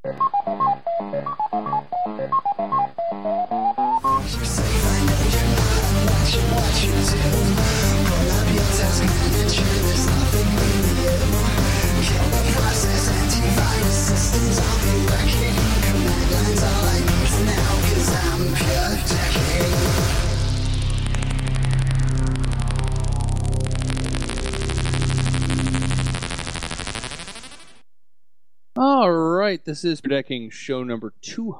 All right, this is Decking show number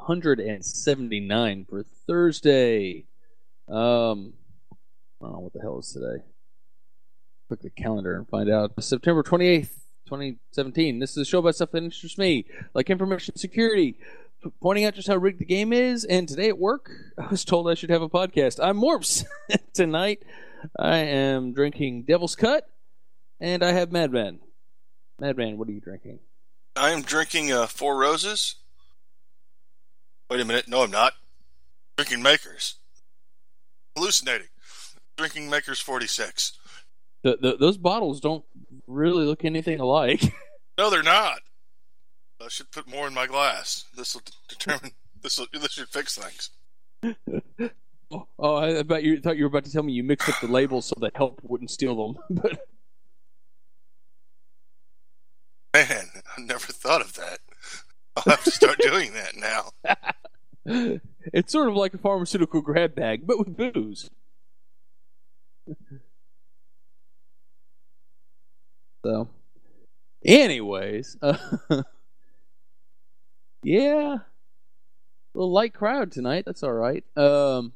279 for Thursday. I don't know what the hell is today. Click the calendar and find out. September 28th, 2017. This is a show about stuff that interests me, like information security, pointing out just how rigged the game is, and today at work, I was told I should have a podcast. I'm Morps. Tonight, I am drinking Devil's Cut, and I have Madman. Madman, what are you drinking? I am drinking Four Roses. Wait a minute. No, I'm not. Drinking Makers. Hallucinating. Drinking Makers 46. Those bottles don't really look anything alike. No, they're not. I should put more in my glass. This will determine. This should fix things. I thought you were about to tell me you mixed up the labels so that help wouldn't steal them. But man, I never thought of that. I'll have to start doing that now. It's sort of like a pharmaceutical grab bag, but with booze. So, anyways, yeah, a little light crowd tonight. That's all right. So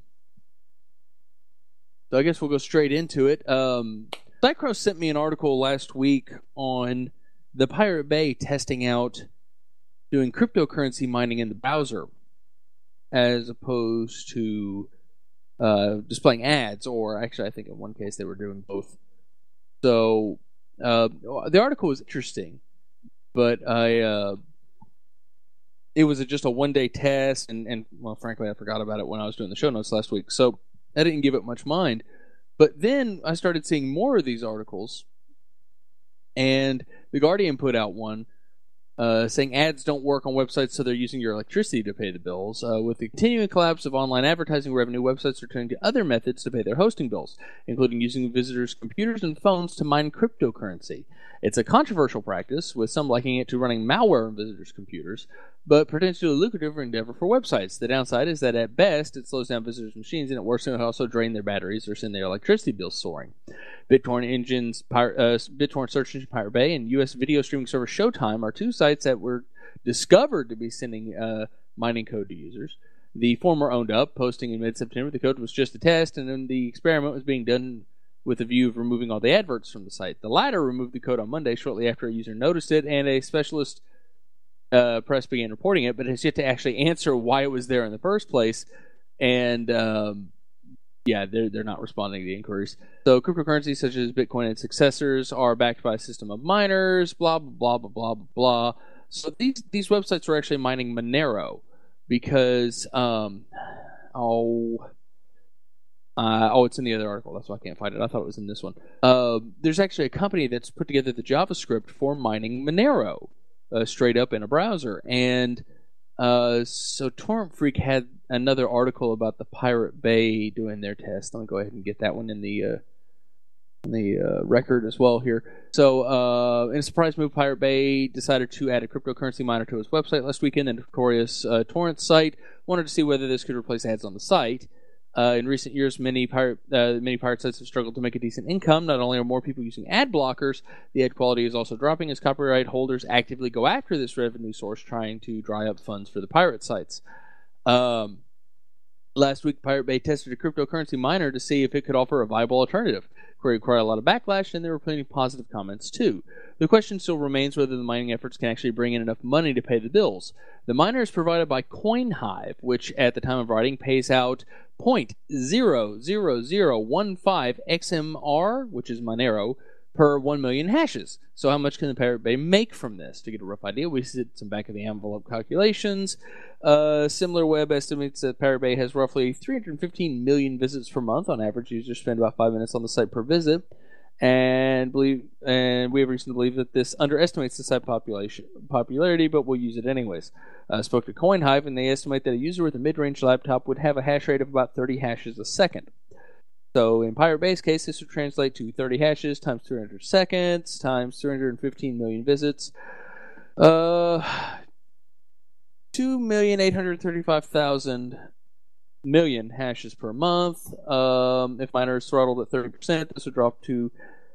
I guess we'll go straight into it. Cycross sent me an article last week on the Pirate Bay testing out doing cryptocurrency mining in the browser as opposed to displaying ads, or actually I think in one case they were doing both. So the article was interesting, but it was just a one-day test, and well, frankly, I forgot about it when I was doing the show notes last week, so I didn't give it much mind. But then I started seeing more of these articles, and The Guardian put out one saying ads don't work on websites, so they're using your electricity to pay the bills. With the continuing collapse of online advertising revenue, websites are turning to other methods to pay their hosting bills, including using visitors' computers and phones to mine cryptocurrency. It's a controversial practice, with some liking it to running malware on visitors' computers, but potentially a lucrative endeavor for websites. The downside is that at best, it slows down visitors' machines, and at worst, it can also drain their batteries or send their electricity bills soaring. BitTorrent search engine Pirate Bay and U.S. video streaming service Showtime are two sites that were discovered to be sending mining code to users. The former owned up, posting in mid-September. The code was just a test, and then the experiment was being done with a view of removing all the adverts from the site. The latter removed the code on Monday, shortly after a user noticed it, and a specialist press began reporting it, but has yet to actually answer why it was there in the first place. And yeah, they're not responding to the inquiries. So cryptocurrencies such as Bitcoin and successors are backed by a system of miners, blah, blah, blah, blah, blah, blah. So these websites were actually mining Monero because, it's in the other article. That's why I can't find it. I thought it was in this one. There's actually a company that's put together the JavaScript for mining Monero straight up in a browser. And so Torrent Freak had another article about the Pirate Bay doing their test. Let me go ahead and get that one in the record as well here. So, in a surprise move, Pirate Bay decided to add a cryptocurrency miner to its website last weekend. The notorious torrent site wanted to see whether this could replace ads on the site. In recent years, many pirate sites have struggled to make a decent income. Not only are more people using ad blockers, the ad quality is also dropping as copyright holders actively go after this revenue source, trying to dry up funds for the pirate sites. Last week, Pirate Bay tested a cryptocurrency miner to see if it could offer a viable alternative. It required a lot of backlash, and there were plenty of positive comments, too. The question still remains whether the mining efforts can actually bring in enough money to pay the bills. The miner is provided by CoinHive, which, at the time of writing, pays out 0.00015 XMR, which is Monero, per 1 million hashes. So how much can the Pirate Bay make from this? To get a rough idea, we did some back-of-the-envelope calculations. SimilarWeb estimates that Pirate Bay has roughly 315 million visits per month. On average, users spend about 5 minutes on the site per visit. and we have reason to believe that this underestimates the site popularity, but we'll use it anyways. Spoke to CoinHive, and they estimate that a user with a mid-range laptop would have a hash rate of about 30 hashes a second. So in Pirate Bay's case, this would translate to 30 hashes times 300 seconds times 315 million visits. 2,835,000 million hashes per month. If miners throttled at 30%, this would drop to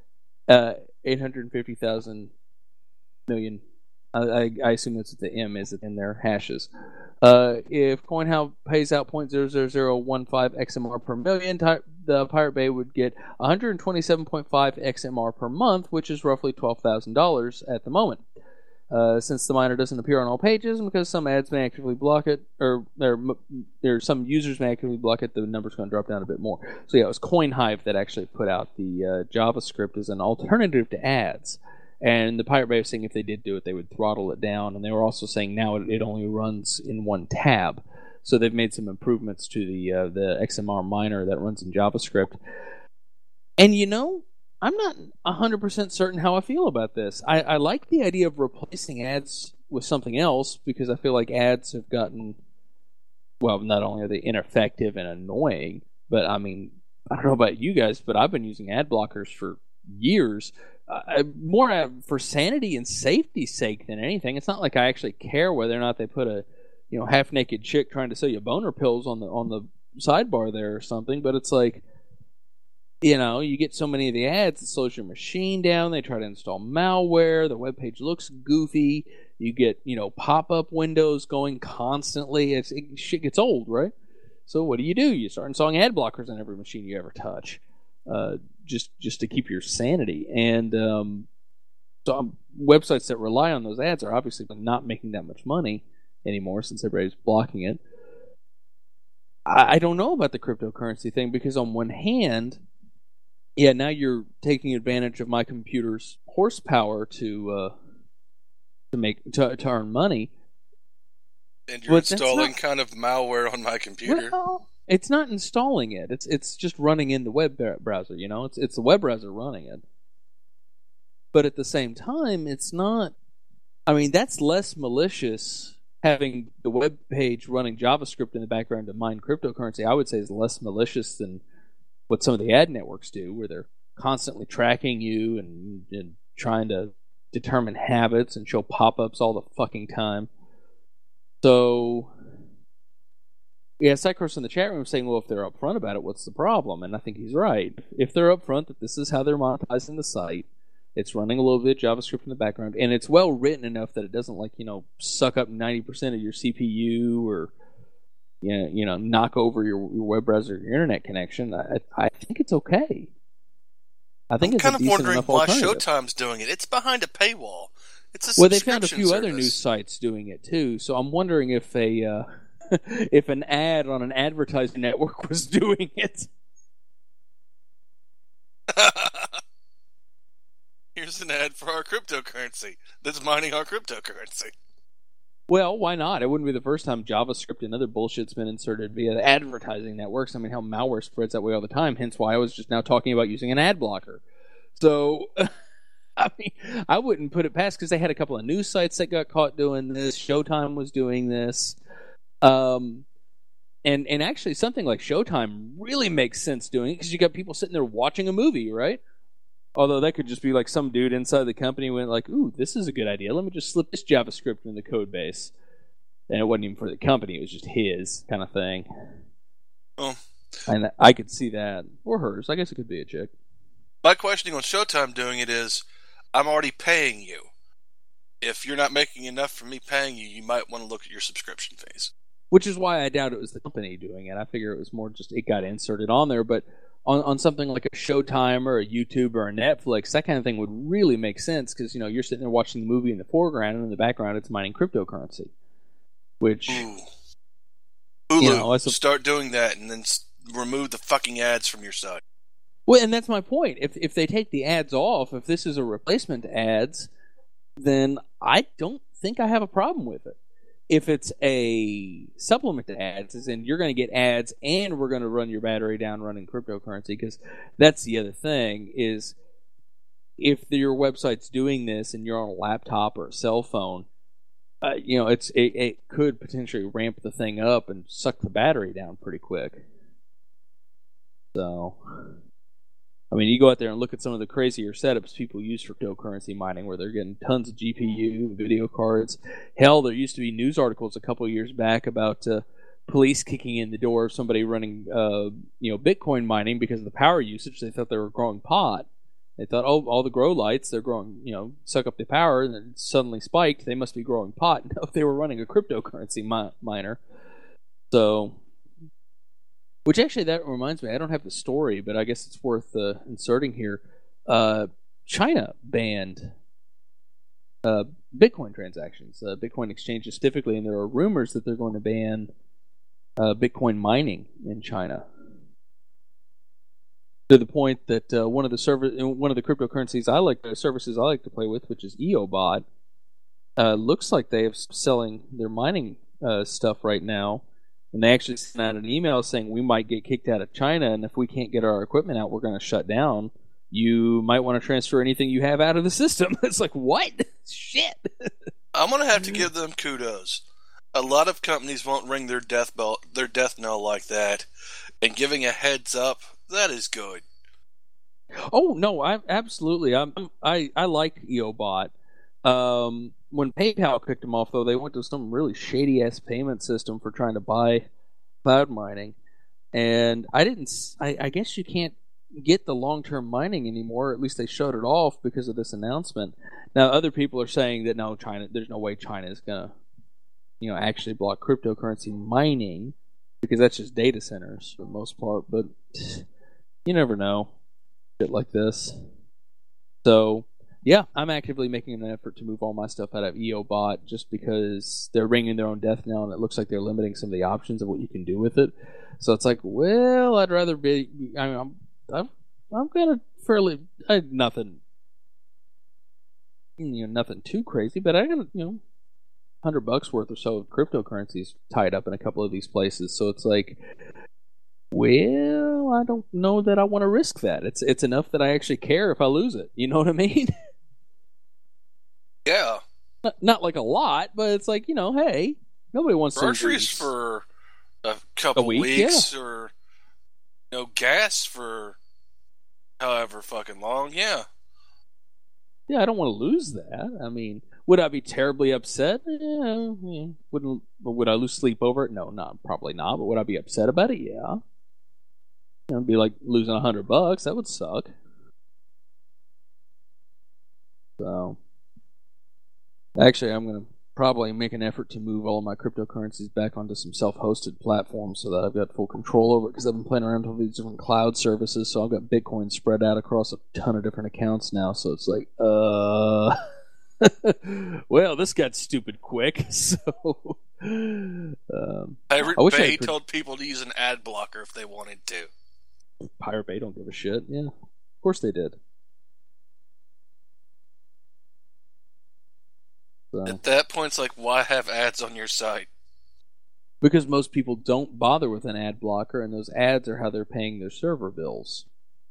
850,000 million. I assume that's what the M is in their hashes. If CoinHive pays out 0.00015 XMR per million, the Pirate Bay would get 127.5 XMR per month, which is roughly $12,000 at the moment. Since the miner doesn't appear on all pages, and because some ads may actively block it, or some users may actively block it, the number's going to drop down a bit more. So yeah, it was CoinHive that actually put out the JavaScript as an alternative to ads. And the Pirate Bay was saying if they did do it, they would throttle it down. And they were also saying now it only runs in one tab. So they've made some improvements to the XMR miner that runs in JavaScript. And I'm not 100% certain how I feel about this. I like the idea of replacing ads with something else because I feel like ads have gotten, well, not only are they ineffective and annoying, but I mean, I don't know about you guys, but I've been using ad blockers for years. More for sanity and safety's sake than anything. It's not like I actually care whether or not they put a half-naked chick trying to sell you boner pills on the sidebar there or something, but it's like, you get so many of the ads, it slows your machine down. They try to install malware. The web page looks goofy. You get, pop-up windows going constantly. Shit gets old, right? So what do? You start installing ad blockers on every machine you ever touch, just to keep your sanity. And so websites that rely on those ads are obviously not making that much money anymore since everybody's blocking it. I don't know about the cryptocurrency thing because on one hand, yeah, now you're taking advantage of my computer's horsepower to earn money. And you're installing kind of malware on my computer. Well, it's not installing it. It's just running in the web browser. It's the web browser running it. But at the same time, it's not. I mean, that's less malicious. Having the web page running JavaScript in the background to mine cryptocurrency, I would say, is less malicious than what some of the ad networks do, where they're constantly tracking you and trying to determine habits and show pop-ups all the fucking time. So, yeah, Cycross in the chat room saying, well, if they're upfront about it, what's the problem? And I think he's right. If they're upfront that this is how they're monetizing the site, it's running a little bit of JavaScript in the background, and it's well written enough that it doesn't suck up 90% of your CPU or knock over your web browser, your internet connection. I think it's okay. I think it's kind of wondering why Showtime's doing it. It's behind a paywall. It's a they found a few other news sites doing it too. So I'm wondering if if an ad on an advertising network was doing it. Here's an ad for our cryptocurrency that's mining our cryptocurrency. Well, why not? It wouldn't be the first time JavaScript and other bullshit's been inserted via the advertising networks. I mean, how malware spreads that way all the time, hence why I was just now talking about using an ad blocker. So, I mean, I wouldn't put it past, because they had a couple of news sites that got caught doing this. Showtime was doing this. And actually, something like Showtime really makes sense doing it, because you got people sitting there watching a movie, right? Although that could just be like some dude inside the company went like, ooh, this is a good idea. Let me just slip this JavaScript in the code base. And it wasn't even for the company. It was just his kind of thing. Oh. And I could see that. Or hers. I guess it could be a chick. My questioning on Showtime doing it is, I'm already paying you. If you're not making enough for me paying you, you might want to look at your subscription fees. Which is why I doubt it was the company doing it. I figure it was more just it got inserted on there. But on something like a Showtime or a YouTube or a Netflix, that kind of thing would really make sense, because you're sitting there watching the movie in the foreground, and in the background it's mining cryptocurrency. Which, Hulu, start doing that, and then remove the fucking ads from your site. Well, and that's my point. If they take the ads off, if this is a replacement to ads, then I don't think I have a problem with it. If it's a supplement to ads, as in you're going to get ads and we're going to run your battery down running cryptocurrency, because that's the other thing is if your website's doing this and you're on a laptop or a cell phone, it could potentially ramp the thing up and suck the battery down pretty quick. So, I mean, you go out there and look at some of the crazier setups people use for cryptocurrency mining, where they're getting tons of GPU, video cards. Hell, there used to be news articles a couple of years back about police kicking in the door of somebody running, Bitcoin mining because of the power usage. They thought they were growing pot. They thought, oh, all the grow lights, they're growing, suck up the power, and then suddenly spiked. They must be growing pot. No, they were running a cryptocurrency miner. So, which actually, that reminds me, I don't have the story, but I guess it's worth inserting here. China banned Bitcoin transactions, Bitcoin exchanges typically, and there are rumors that they're going to ban Bitcoin mining in China. To the point that one of the cryptocurrencies services I like to play with, which is EOBot, looks like they have selling their mining stuff right now, and they actually sent out an email saying we might get kicked out of China, and if we can't get our equipment out, we're going to shut down. You might want to transfer anything you have out of the system. It's like, what? Shit. I'm going to have to give them kudos. A lot of companies won't ring their death knell like that, and giving a heads up, that is good. Oh no, I like EOBot. When PayPal kicked them off, though, they went to some really shady ass payment system for trying to buy cloud mining, and I guess you can't get the long term mining anymore. At least they shut it off because of this announcement. Now, other people are saying that no, there's no way China is gonna, actually block cryptocurrency mining, because that's just data centers for the most part. But you never know, shit like this. So yeah, I'm actively making an effort to move all my stuff out of EOBot, just because they're ringing their own death knell, and it looks like they're limiting some of the options of what you can do with it. So it's like, well, I'd rather be. I mean, I'm kind of fairly nothing too crazy, but I got $100 worth or so of cryptocurrencies tied up in a couple of these places. So it's like, well, I don't know that I want to risk that. It's enough that I actually care if I lose it. You know what I mean? Yeah. Not like a lot, but it's like, hey, nobody wants groceries for a couple weeks, yeah. Or gas for however fucking long. Yeah. Yeah, I don't want to lose that. I mean, would I be terribly upset? Yeah. Would I lose sleep over it? No, probably not. But would I be upset about it? Yeah. It'd be like losing $100. That would suck. So, actually, I'm going to probably make an effort to move all of my cryptocurrencies back onto some self-hosted platforms so that I've got full control over it, because I've been playing around with all these different cloud services, so I've got Bitcoin spread out across a ton of different accounts now, so it's like, well, this got stupid quick, so... Pirate Bay told people to use an ad blocker if they wanted to. Pirate Bay don't give a shit, yeah. Of course they did. So. At that point, it's like, why have ads on your site? Because most people don't bother with an ad blocker, and those ads are how they're paying their server bills.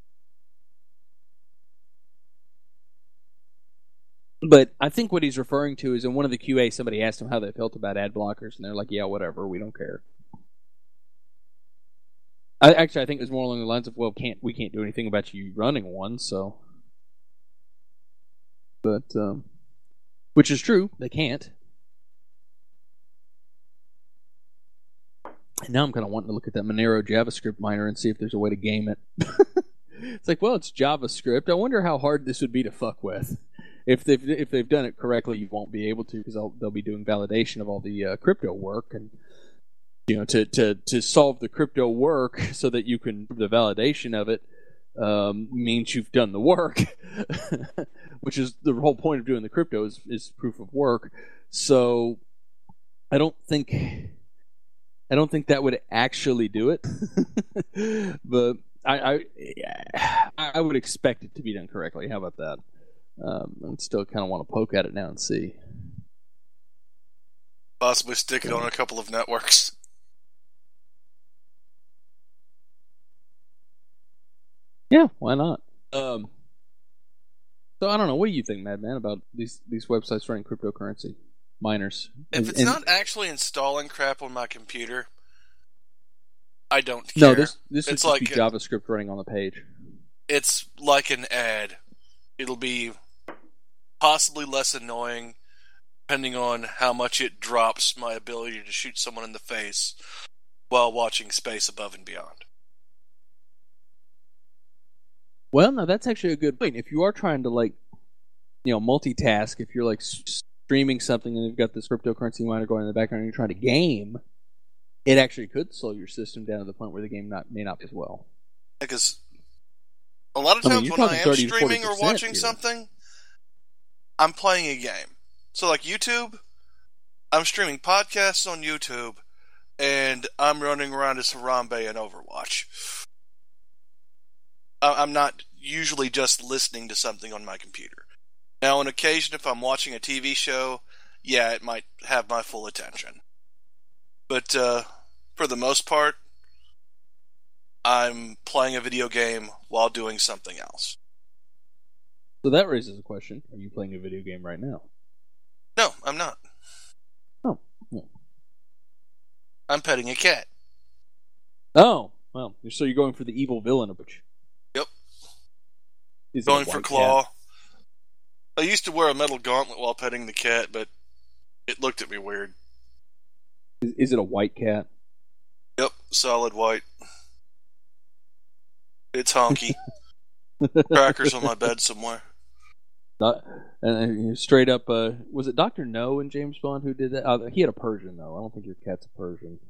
But I think what he's referring to is in one of the QA, somebody asked him how they felt about ad blockers, and they're like, yeah, whatever, we don't care. I think it was more along the lines of, well, we can't do anything about you running one, so... But, which is true, they can't. And now I'm kind of wanting to look at that Monero JavaScript miner and see if there's a way to game it. It's like, well, it's JavaScript. I wonder how hard this would be to fuck with. If they've done it correctly, you won't be able to, because they'll be doing validation of all the crypto work, and to solve the crypto work so that you can the validation of it means you've done the work, which is the whole point of doing the crypto is proof of work. So I don't think that would actually do it, but I would expect it to be done correctly. How about that? I still kind of want to poke at it now and see. Possibly stick it on a couple of networks. Yeah, why not? So I don't know. What do you think, Madman, about these websites running cryptocurrency miners? If it's not actually installing crap on my computer, I don't care. No, this would it's just like be JavaScript running on the page. It's like an ad. It'll be possibly less annoying, depending on how much it drops my ability to shoot someone in the face while watching Space Above and Beyond. Well, no, that's actually a good point. If you are trying to, like, multitask, if you're, like, streaming something and you've got this cryptocurrency miner going in the background and you're trying to game, it actually could slow your system down to the point where the game may not be as well. Because a lot of times when I am streaming or watching something, I'm playing a game. So, like YouTube, I'm streaming podcasts on YouTube, and I'm running around as Harambe in Overwatch. I'm not usually just listening to something on my computer. Now, on occasion, if I'm watching a TV show, yeah, it might have my full attention. But for the most part, I'm playing a video game while doing something else. So that raises a question. Are you playing a video game right now? No, I'm not. Oh. I'm petting a cat. Oh, well, so you're going for the evil villain approach. Yep. Is going for Claw. Cat? I used to wear a metal gauntlet while petting the cat, but it looked at me weird. Is it a white cat? Yep, solid white. It's honky. Crackers on my bed somewhere. And straight up, was it Dr. No in James Bond who did that? He had a Persian, though. I don't think your cat's a Persian.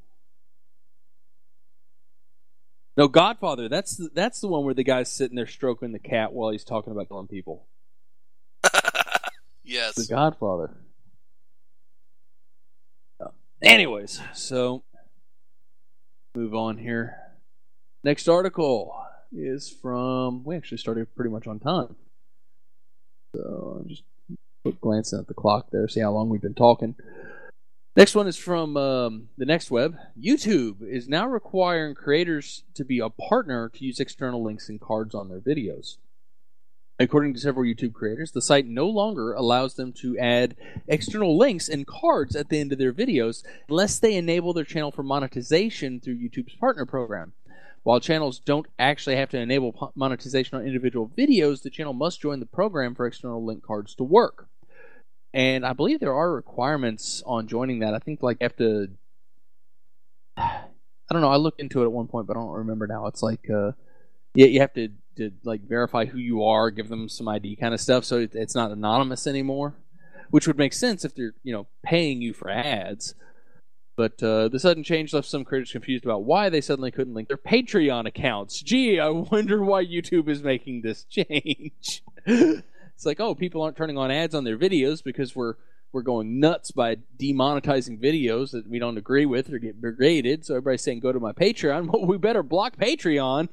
No, Godfather. That's the one where the guy's sitting there stroking the cat while he's talking about killing people. Yes. The Godfather. Anyways, so move on here. Next article is from... We actually started pretty much on time. So just glancing at the clock there, see how long we've been talking. Next one is from the Next Web. YouTube is now requiring creators to be a partner to use external links and cards on their videos. According to several YouTube creators, the site no longer allows them to add external links and cards at the end of their videos unless they enable their channel for monetization through YouTube's partner program. While channels don't actually have to enable monetization on individual videos, the channel must join the program for external link cards to work. And I believe there are requirements on joining that. I think like you have to... I don't know, I looked into it at one point, but I don't remember now. It's like... you have to like verify who you are, give them some ID kind of stuff, so it's not anonymous anymore, which would make sense if they're paying you for ads. But the sudden change left some creators confused about why they suddenly couldn't link their Patreon accounts. Gee, I wonder why YouTube is making this change. It's like, oh, people aren't turning on ads on their videos because we're going nuts by demonetizing videos that we don't agree with or get brigaded. So everybody's saying go to my Patreon. Well, we better block Patreon.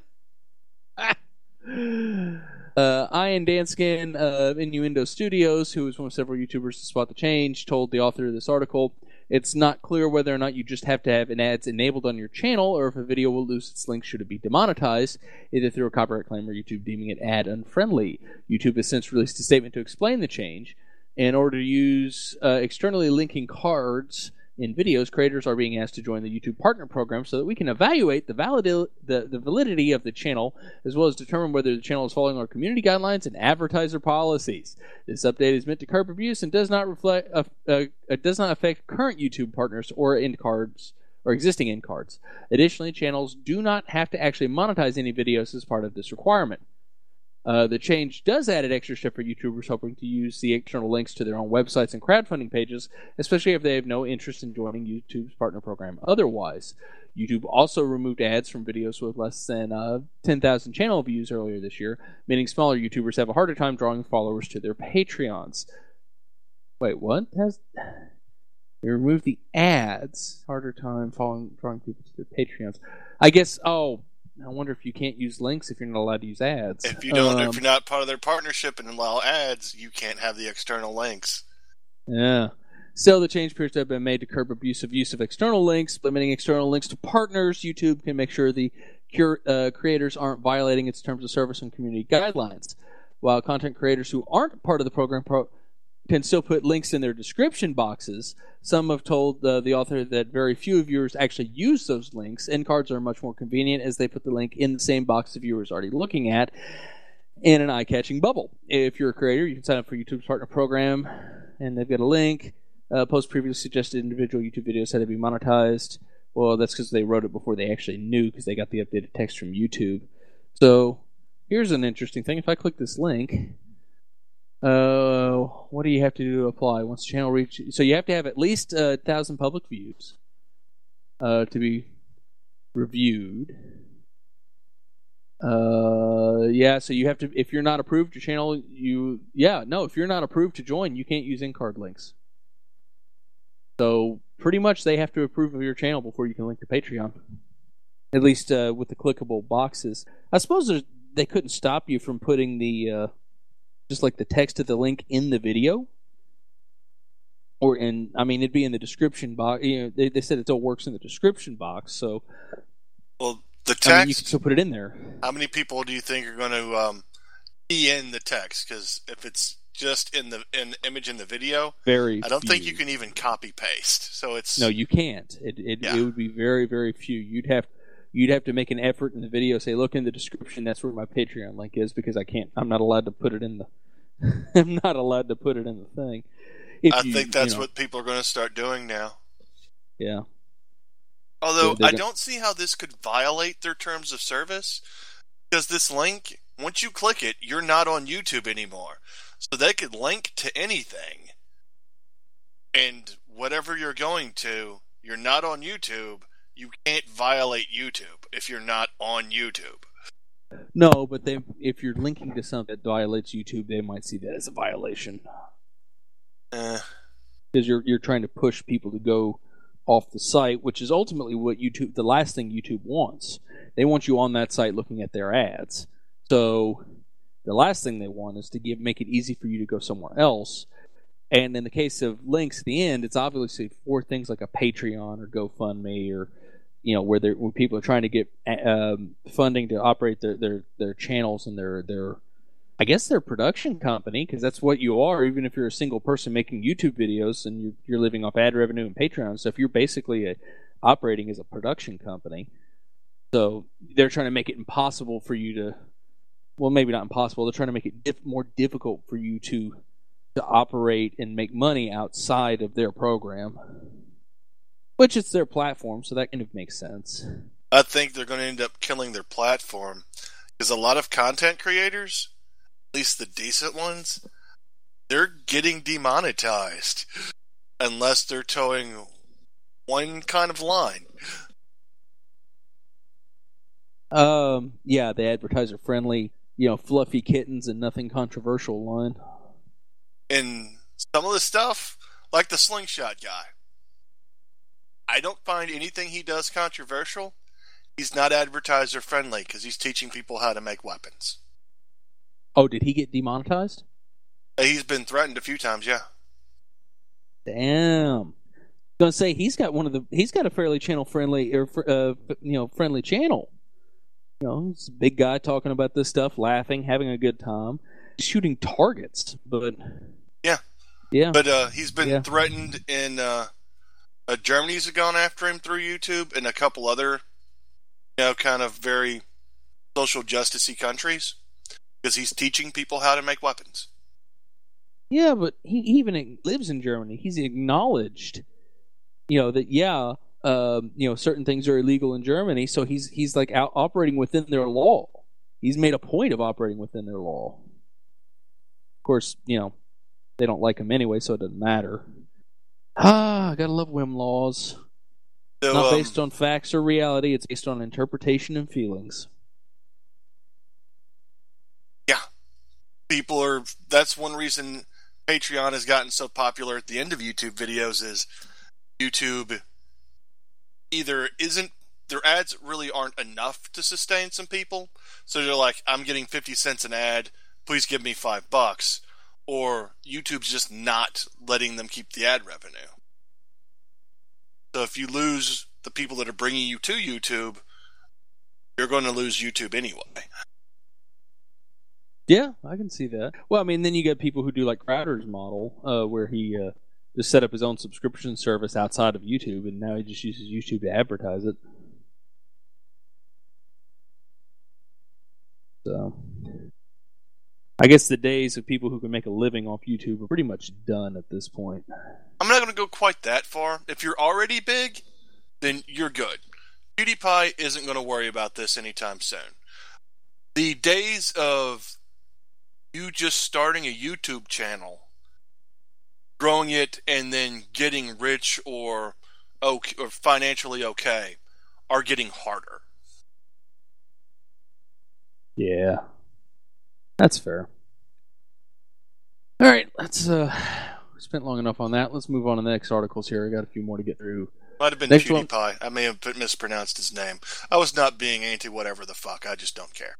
Ian Danskin of Innuendo Studios, who was one of several YouTubers to spot the change, told the author of this article, it's not clear whether or not you just have to have an ads enabled on your channel or if a video will lose its link should it be demonetized, either through a copyright claim or YouTube deeming it ad unfriendly. YouTube has since released a statement to explain the change. In order to use externally linking cards in videos, creators are being asked to join the YouTube Partner Program so that we can evaluate the validity of the channel, as well as determine whether the channel is following our community guidelines and advertiser policies. This update is meant to curb abuse and does not affect current YouTube partners or end cards or existing end cards. Additionally, channels do not have to actually monetize any videos as part of this requirement. The change does add an extra step for YouTubers hoping to use the external links to their own websites and crowdfunding pages, especially if they have no interest in joining YouTube's partner program otherwise. YouTube also removed ads from videos with less than 10,000 channel views earlier this year, meaning smaller YouTubers have a harder time drawing followers to their Patreons. Wait, what? They removed the ads. Harder time drawing people to their Patreons. I guess, I wonder if you can't use links if you're not allowed to use ads. If you're not part of their partnership and allow ads, you can't have the external links. Yeah. Still, the change appears to have been made to curb abusive use of external links. Limiting external links to partners, YouTube can make sure the creators aren't violating its terms of service and community guidelines. while content creators who aren't part of the program can still put links in their description boxes. Some have told the author that very few viewers actually use those links. End cards are much more convenient as they put the link in the same box the viewer is already looking at in an eye-catching bubble. If you're a creator, you can sign up for YouTube's partner program, and they've got a link. Post previously suggested individual YouTube videos had to be monetized. Well, that's because they wrote it before they actually knew, because they got the updated text from YouTube. So here's an interesting thing. If I click this link, what do you have to do to apply once the channel reaches? So you have to have at least 1,000 public views to be reviewed. So you have to, if you're not approved your channel, if you're not approved to join, you can't use in-card links. So pretty much they have to approve of your channel before you can link to Patreon. At least with the clickable boxes. I suppose they couldn't stop you from putting the just like the text of the link in the video. It'd be in the description box. They said it all works in the description box, so well, the text, you can still put it in there. How many people do you think are going to key in the text? Because if it's just in the image in the video, I don't think you can even copy paste. So no, you can't. It would be very, very few. You'd have to make an effort in the video. Say, look in the description. That's where my Patreon link is, because I can't. I'm not allowed to put it in the. I'm not allowed to put it in the thing. I think that's what people are going to start doing now. Yeah. Although I don't see how this could violate their terms of service, because this link, once you click it, you're not on YouTube anymore. So they could link to anything, and whatever you're going to, you're not on YouTube. You can't violate YouTube if you're not on YouTube. No, but if you're linking to something that violates YouTube, they might see that as a violation. Because you're trying to push people to go off the site, which is ultimately what the last thing YouTube wants. They want you on that site looking at their ads. So the last thing they want is to make it easy for you to go somewhere else. And in the case of links at the end, it's obviously for things like a Patreon or GoFundMe, or where people are trying to get funding to operate their channels and their I guess their production company, because that's what you are. Even if you're a single person making YouTube videos and you're living off ad revenue and Patreon stuff, you're basically operating as a production company. So they're trying to make it impossible for you to, well, maybe not impossible. They're trying to make it more difficult for you to operate and make money outside of their program, which is their platform. So that kind of makes sense. I think they're going to end up killing their platform, because a lot of content creators, at least the decent ones, they're getting demonetized unless they're towing one kind of line. The advertiser friendly, fluffy kittens and nothing controversial line. And some of the stuff, like the slingshot guy, I don't find anything he does controversial. He's not advertiser friendly because he's teaching people how to make weapons. Oh, did he get demonetized? He's been threatened a few times, yeah. Damn. I was gonna say he's got a fairly channel friendly friendly channel. He's a big guy talking about this stuff, laughing, having a good time, shooting targets. But yeah. But he's been threatened in Germany's gone after him through YouTube, and a couple other, kind of very social justice-y countries, because he's teaching people how to make weapons. Yeah, but he even lives in Germany. He's acknowledged, that certain things are illegal in Germany. So he's like out operating within their law. He's made a point of operating within their law. Of course, they don't like him anyway, so it doesn't matter. I gotta love WIM laws. So, not based on facts or reality. It's based on interpretation and feelings. Yeah. That's one reason Patreon has gotten so popular at the end of YouTube videos, is YouTube either their ads really aren't enough to sustain some people. So they're like, I'm getting 50 cents an ad, please give me $5. Or YouTube's just not letting them keep the ad revenue. So if you lose the people that are bringing you to YouTube, you're going to lose YouTube anyway. Yeah, I can see that. Well, I mean, then you get people who do like Crowder's model, where he just set up his own subscription service outside of YouTube, and now he just uses YouTube to advertise it. So, I guess the days of people who can make a living off YouTube are pretty much done at this point. I'm not going to go quite that far. If you're already big, then you're good. PewDiePie isn't going to worry about this anytime soon. The days of you just starting a YouTube channel, growing it, and then getting rich or financially okay are getting harder. Yeah. That's fair. All right, let's we spent long enough on that. Let's move on to the next articles here. I got a few more to get through. Might have been next PewDiePie. One. I may have mispronounced his name. I was not being anti whatever the fuck. I just don't care.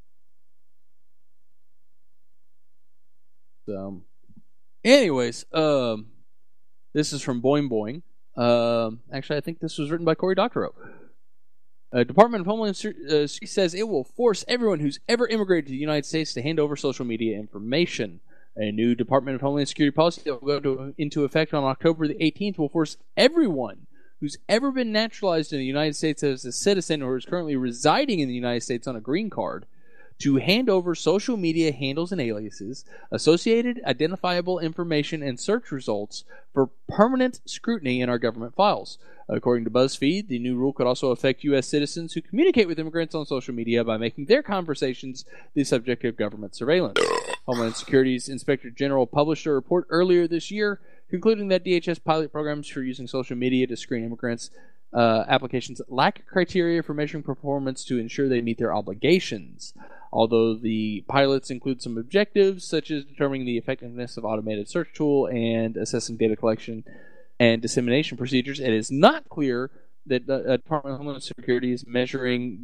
Anyways, this is from Boing Boing. Actually, I think this was written by Cory Doctorow. Department of Homeland Security says it will force everyone who's ever immigrated to the United States to hand over social media information. A new Department of Homeland Security policy that will go into effect on October the 18th will force everyone who's ever been naturalized in the United States as a citizen or is currently residing in the United States on a green card to hand over social media handles and aliases, associated identifiable information, and search results for permanent scrutiny in our government files. According to BuzzFeed, the new rule could also affect U.S. citizens who communicate with immigrants on social media by making their conversations the subject of government surveillance. Homeland Security's Inspector General published a report earlier this year concluding that DHS pilot programs for using social media to screen immigrants applications lack criteria for measuring performance to ensure they meet their obligations. Although the pilots include some objectives, such as determining the effectiveness of automated search tool and assessing data collection and dissemination procedures, it is not clear that the Department of Homeland Security is measuring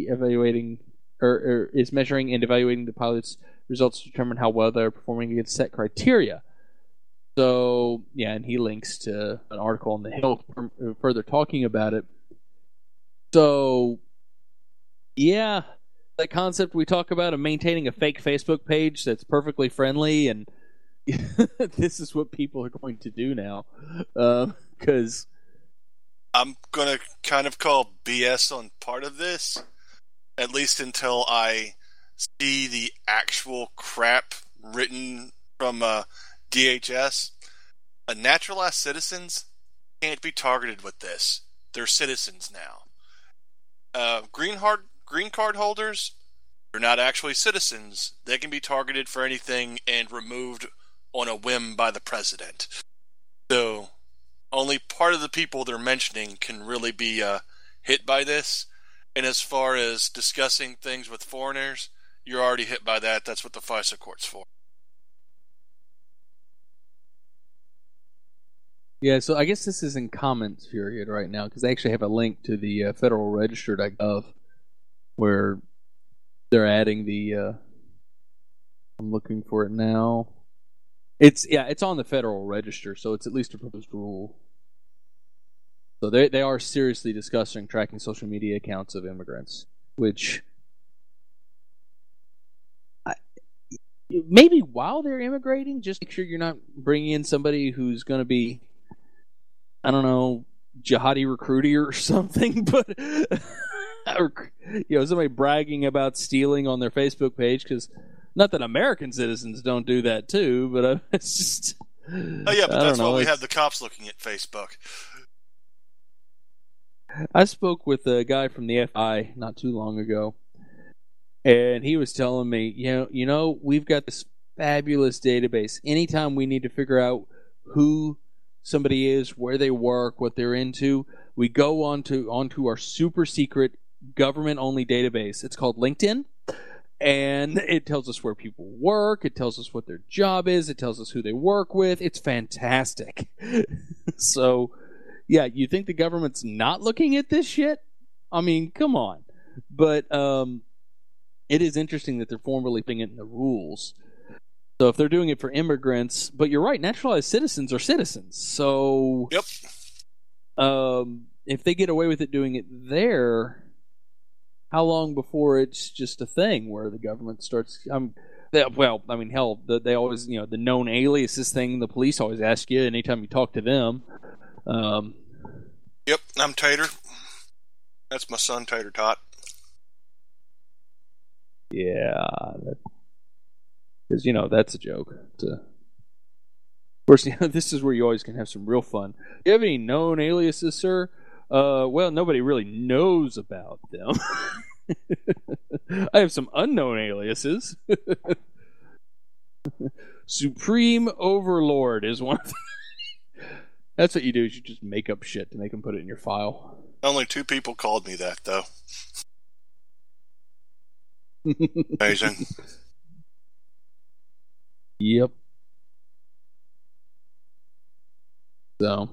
is measuring and evaluating the pilots' results to determine how well they're performing against set criteria. So, yeah, and he links to an article on The Hill further talking about it. So, yeah, that concept we talk about of maintaining a fake Facebook page that's perfectly friendly, and this is what people are going to do now. Because I'm going to kind of call BS on part of this, at least until I see the actual crap written from DHS. Naturalized citizens can't be targeted with this. They're citizens now. Green card holders, they're not actually citizens. They can be targeted for anything and removed on a whim by the president. So, only part of the people they're mentioning can really be hit by this. And as far as discussing things with foreigners, you're already hit by that. That's what the FISA court's for. Yeah, so I guess this is in comments period right now, because they actually have a link to the Federal Register.gov where they're adding the I'm looking for it now. It's on the Federal Register, so it's at least a proposed rule. So they are seriously discussing tracking social media accounts of immigrants, which maybe while they're immigrating, just make sure you're not bringing in somebody who's going to be, I don't know, jihadi recruiter or something, but or, somebody bragging about stealing on their Facebook page, because not that American citizens don't do that too, but it's just. Oh yeah, but that's why we have the cops looking at Facebook. I spoke with a guy from the FBI not too long ago, and he was telling me, you know, we've got this fabulous database. Anytime we need to figure out who somebody is, where they work, what they're into, we go onto our super secret government-only database. It's called LinkedIn, and it tells us where people work. It tells us what their job is. It tells us who they work with. It's fantastic. So, yeah, you think the government's not looking at this shit? I mean, come on. But it is interesting that they're formally putting it in the rules. So if they're doing it for immigrants, but you're right, naturalized citizens are citizens. So yep. If they get away with it doing it there, how long before it's just a thing where the government starts? Well, I mean, hell, they always, the known aliases thing, the police always ask you anytime you talk to them. Yep, I'm Tater. That's my son, Tater Tot. Yeah, because, that's a joke. Of course, this is where you always can have some real fun. Do you have any known aliases, sir? Well, nobody really knows about them. I have some unknown aliases. Supreme Overlord is one of them. That's what you do, is you just make up shit to make them put it in your file. Only 2 people called me that, though. Amazing. Yep. So,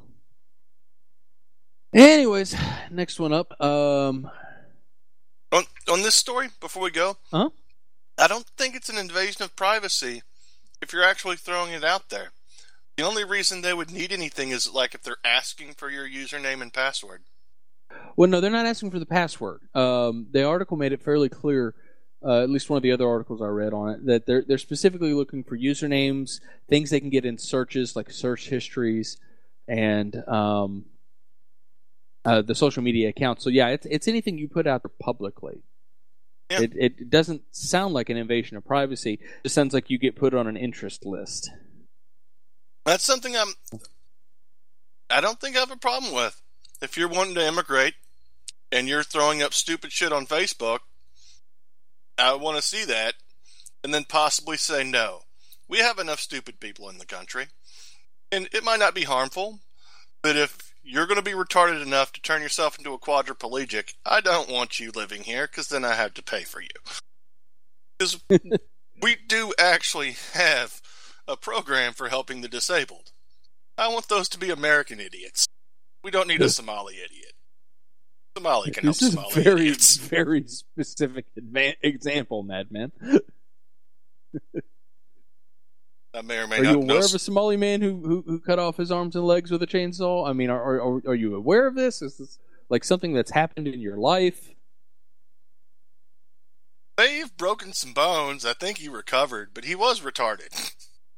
anyways, next one up. On this story, before we go, I don't think it's an invasion of privacy if you're actually throwing it out there. The only reason they would need anything is if they're asking for your username and password. Well, no, they're not asking for the password. The article made it fairly clear, at least one of the other articles I read on it, that they're specifically looking for usernames, things they can get in searches like search histories, and the social media accounts. So yeah, it's anything you put out there publicly. Yeah. It doesn't sound like an invasion of privacy. It sounds like you get put on an interest list. That's something I don't think I have a problem with. If you're wanting to immigrate and you're throwing up stupid shit on Facebook, I want to see that and then possibly say no. We have enough stupid people in the country. And it might not be harmful, but if you're going to be retarded enough to turn yourself into a quadriplegic, I don't want you living here, because then I have to pay for you. Because we do actually have a program for helping the disabled. I want those to be American idiots. We don't need a Somali idiot. Somali can help Somali idiots. This is a very specific example, Madman. I may or may not. Are you aware of a Somali man who cut off his arms and legs with a chainsaw? I mean, are you aware of this? Is this like something that's happened in your life? They've broken some bones. I think he recovered, but he was retarded.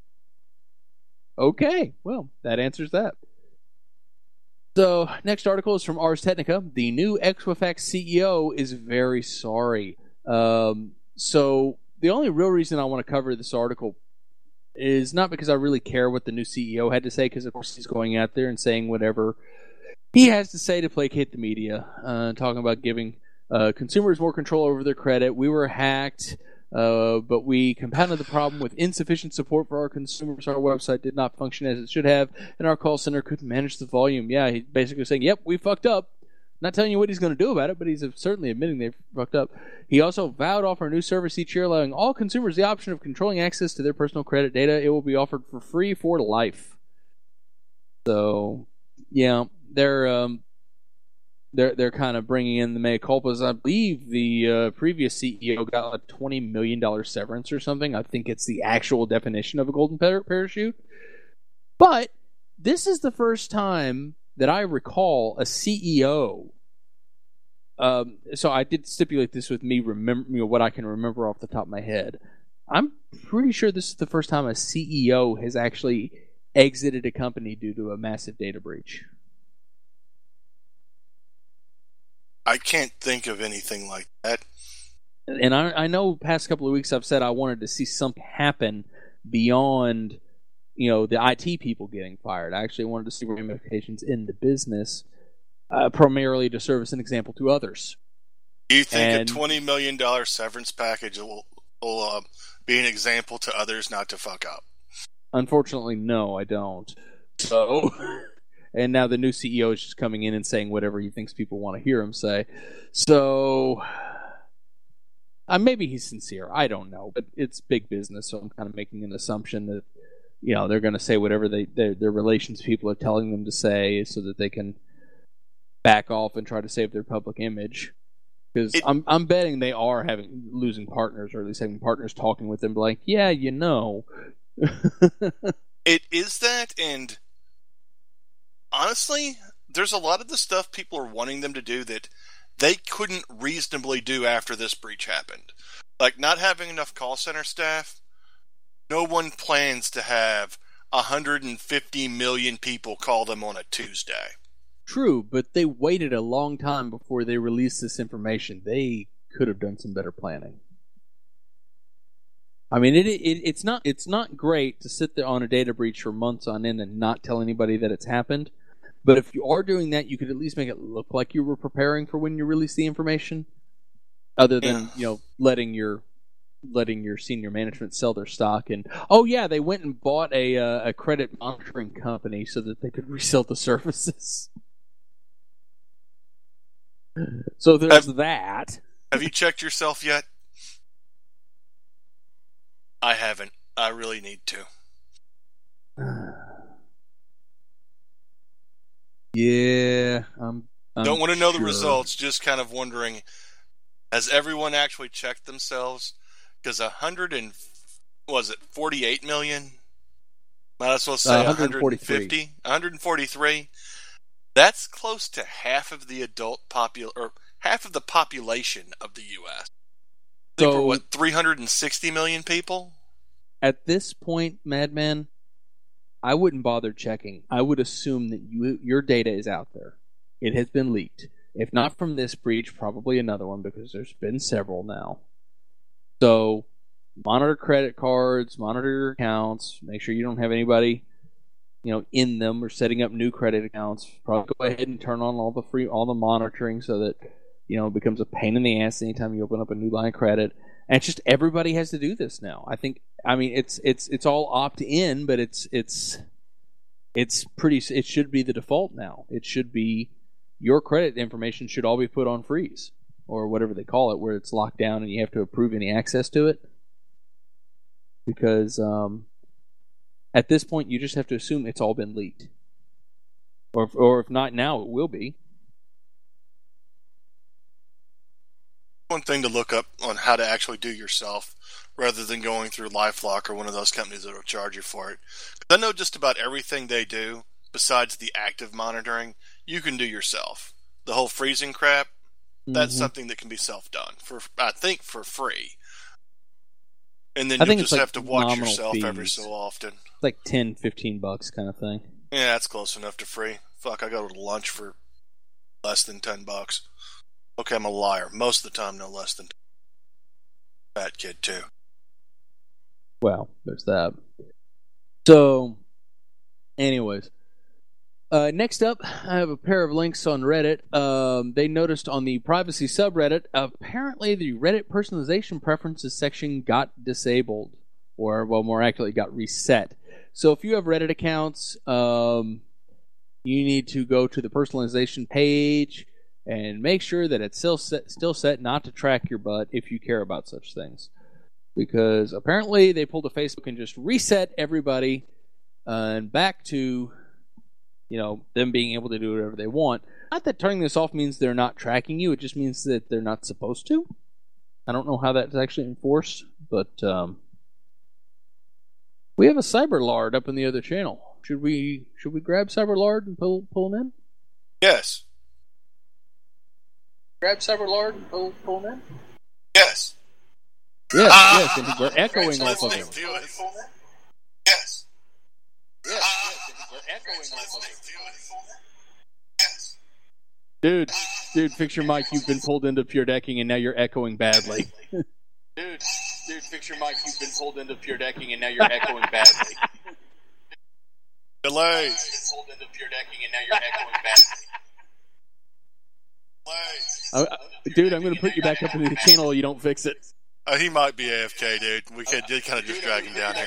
Okay, well, that answers that. So, next article is from Ars Technica. The new Equifax CEO is very sorry. So, the only real reason I want to cover this article is not because I really care what the new CEO had to say, because of course he's going out there and saying whatever he has to say to placate the media, talking about giving consumers more control over their credit. We were hacked, but we compounded the problem with insufficient support for our consumers. Our website did not function as it should have, and our call center couldn't manage the volume. Yeah, he's basically saying, yep, we fucked up. Not telling you what he's going to do about it, but he's certainly admitting they fucked up. He also vowed to offer a new service each year, allowing all consumers the option of controlling access to their personal credit data. It will be offered for free for life. So, yeah, they're kind of bringing in the mea culpas. I believe the previous CEO got a $20 million severance or something. I think it's the actual definition of a golden parachute. But this is the first time that I recall a CEO. So I did stipulate this with me, what I can remember off the top of my head. I'm pretty sure this is the first time a CEO has actually exited a company due to a massive data breach. I can't think of anything like that. And I know past couple of weeks I've said I wanted to see something happen beyond, the IT people getting fired. I actually wanted to see ramifications in the business, primarily to serve as an example to others. Do you think a $20 million severance package will be an example to others not to fuck up? Unfortunately, no, I don't. So... And now the new CEO is just coming in and saying whatever he thinks people want to hear him say. So, maybe he's sincere. I don't know. But it's big business, so I'm kind of making an assumption that, they're going to say whatever their relations people are telling them to say so that they can back off and try to save their public image. Because I'm betting they are losing partners, or at least having partners talking with them like, yeah, It is that, and... honestly, there's a lot of the stuff people are wanting them to do that they couldn't reasonably do after this breach happened. Like not having enough call center staff, No one plans to have 150 million people call them on a Tuesday. True, but they waited a long time before they released this information. They could have done some better planning. I mean, it's not great to sit there on a data breach for months on end and not tell anybody that it's happened. But if you are doing that, you could at least make it look like you were preparing for when you release the information, other than letting your senior management sell their stock. And they went and bought a credit monitoring company so that they could resell the services. So there's that. Have you checked yourself yet? I haven't. I really need to. Yeah, don't want to know the results. Just kind of wondering, has everyone actually checked themselves? Because 48 million? Might as well say 150, 143. That's close to half of the half of the population of the U.S. So, for 360 million people? At this point, Madman, I wouldn't bother checking. I would assume that your data is out there. It has been leaked. If not from this breach, probably another one, because there's been several now. So, monitor credit cards, monitor your accounts, make sure you don't have anybody, in them or setting up new credit accounts. Probably go ahead and turn on all the monitoring so that, it becomes a pain in the ass anytime you open up a new line of credit. And it's just everybody has to do this now. It's all opt-in, but it should be the default now. It should be your credit information should all be put on freeze or whatever they call it, where it's locked down and you have to approve any access to it. Because at this point, you just have to assume it's all been leaked, or if not now, it will be. One thing to look up on how to actually do yourself, rather than going through LifeLock or one of those companies that will charge you for it. Because I know just about everything they do, besides the active monitoring, you can do yourself. The whole freezing crap, that's something that can be self-done for free. And then you just have to watch yourself every so often. It's like $10, $15 kind of thing. Yeah, that's close enough to free. Fuck, I go to lunch for less than $10. Okay, I'm a liar. Most of the time, no less than 10. Fat kid, too. Well, there's that. So, anyways. Next up, I have a pair of links on Reddit. They noticed on the privacy subreddit, apparently the Reddit personalization preferences section got disabled. Or, well, more accurately, got reset. So if you have Reddit accounts, you need to go to the personalization page and make sure that it's still set not to track your butt if you care about such things. Because apparently they pulled a Facebook and just reset everybody and back to, them being able to do whatever they want. Not that turning this off means they're not tracking you, it just means that they're not supposed to. I don't know how that's actually enforced, but we have a Cyberlard up in the other channel. Should we grab Cyberlard and pull him in? Yes. Grab Cyberlard and pull him in? Yes. Yes, and we're echoing off of him. Yes. Dude, fix your mic. You've been pulled into pure decking and now you're echoing badly. Dude, fix your mic. You've been pulled into pure decking and now you're echoing badly. Delay. You've been pulled into pure decking and now you're echoing badly. Dude, I'm going to put you back up into the channel or you don't fix it. He might be AFK, dude. We did kind of just drag him down here.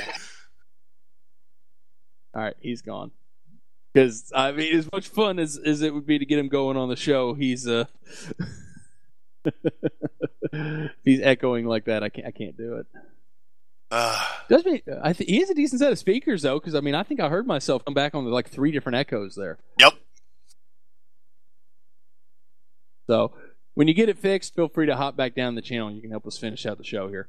Alright, he's gone. Because, as much fun as it would be to get him going on the show, he's he's echoing like that. I can't do it. He has a decent set of speakers, though, because, I think I heard myself come back on like 3 different echoes there. Yep. So, when you get it fixed, feel free to hop back down the channel and you can help us finish out the show here.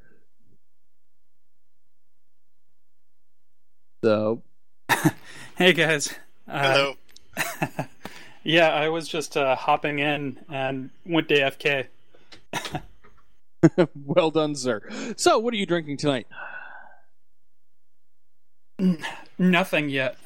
So... Hey, guys. Hello. Yeah, I was just hopping in and went to AFK. Well done, sir. So, what are you drinking tonight? Nothing yet.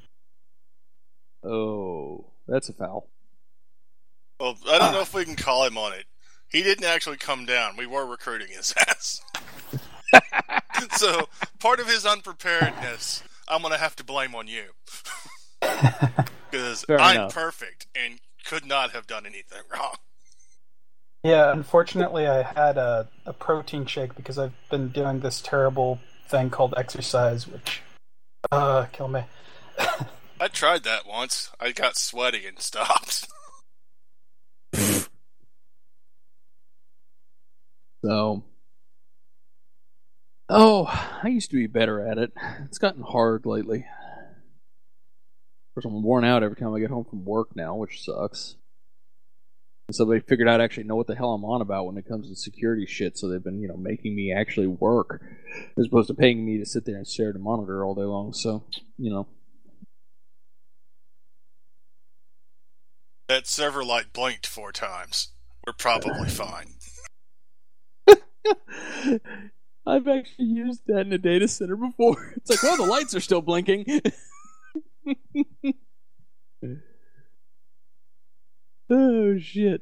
Oh, that's a foul. Well, I don't know if we can call him on it. He didn't actually come down. We were recruiting his ass. So, part of his unpreparedness, I'm going to have to blame on you. Because I'm perfect and could not have done anything wrong. Yeah, unfortunately I had a protein shake because I've been doing this terrible thing called exercise, which killed me. I tried that once. I got sweaty and stopped. So, I used to be better at it. It's gotten hard lately. Of course, I'm worn out every time I get home from work now, which sucks. And so they figured out I actually know what the hell I'm on about when it comes to security shit, so they've been, making me actually work as opposed to paying me to sit there and stare at a monitor all day long. So, That server light blinked 4 times. We're probably fine. I've actually used that in a data center before. It's like, well, the lights are still blinking. Oh, shit.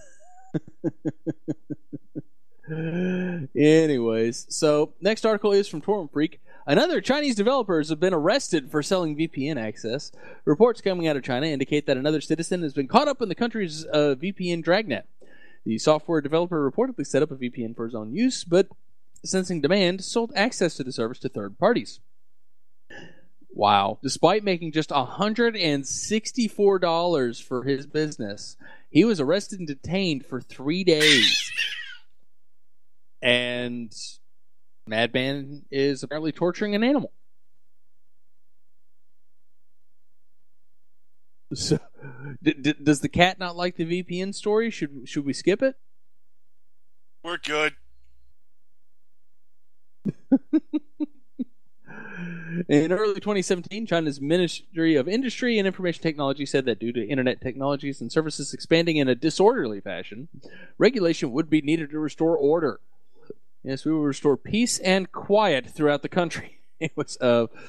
Anyways, so next article is from Torrent Freak. Another Chinese developers have been arrested for selling VPN access. Reports coming out of China indicate that another citizen has been caught up in the country's VPN dragnet. The software developer reportedly set up a VPN for his own use, but sensing demand, sold access to the service to third parties. Wow. Despite making just $164 for his business, he was arrested and detained for 3 days. And Madman is apparently torturing an animal. So, does the cat not like the VPN story? Should we skip it? We're good. In early 2017, China's Ministry of Industry and Information Technology said that due to internet technologies and services expanding in a disorderly fashion, regulation would be needed to restore order. Yes, we will restore peace and quiet throughout the country. It was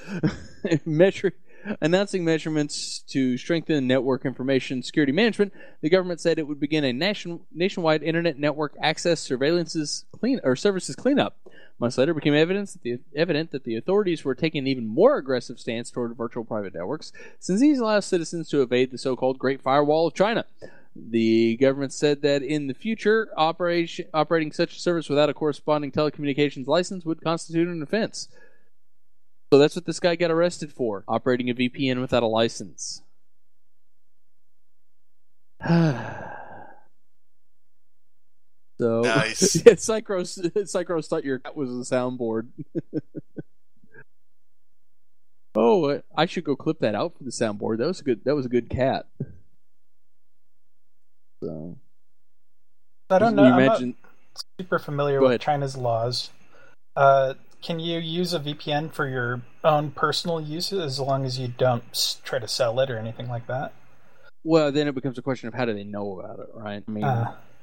announcing measurements to strengthen network information security management. The government said it would begin a nationwide internet network access services cleanup. Months later, it became evident that the authorities were taking an even more aggressive stance toward virtual private networks, since these allow citizens to evade the so-called Great Firewall of China. The government said that in the future, operating such a service without a corresponding telecommunications license would constitute an offense. So that's what this guy got arrested for, operating a VPN without a license. So, nice. Yeah, Psychros thought your cat was a soundboard. Oh, I should go clip that out for the soundboard. That was a good cat. So, I don't know. I'm not super familiar with China's laws. Can you use a VPN for your own personal use as long as you don't try to sell it or anything like that? Well, then it becomes a question of how do they know about it, right? I mean,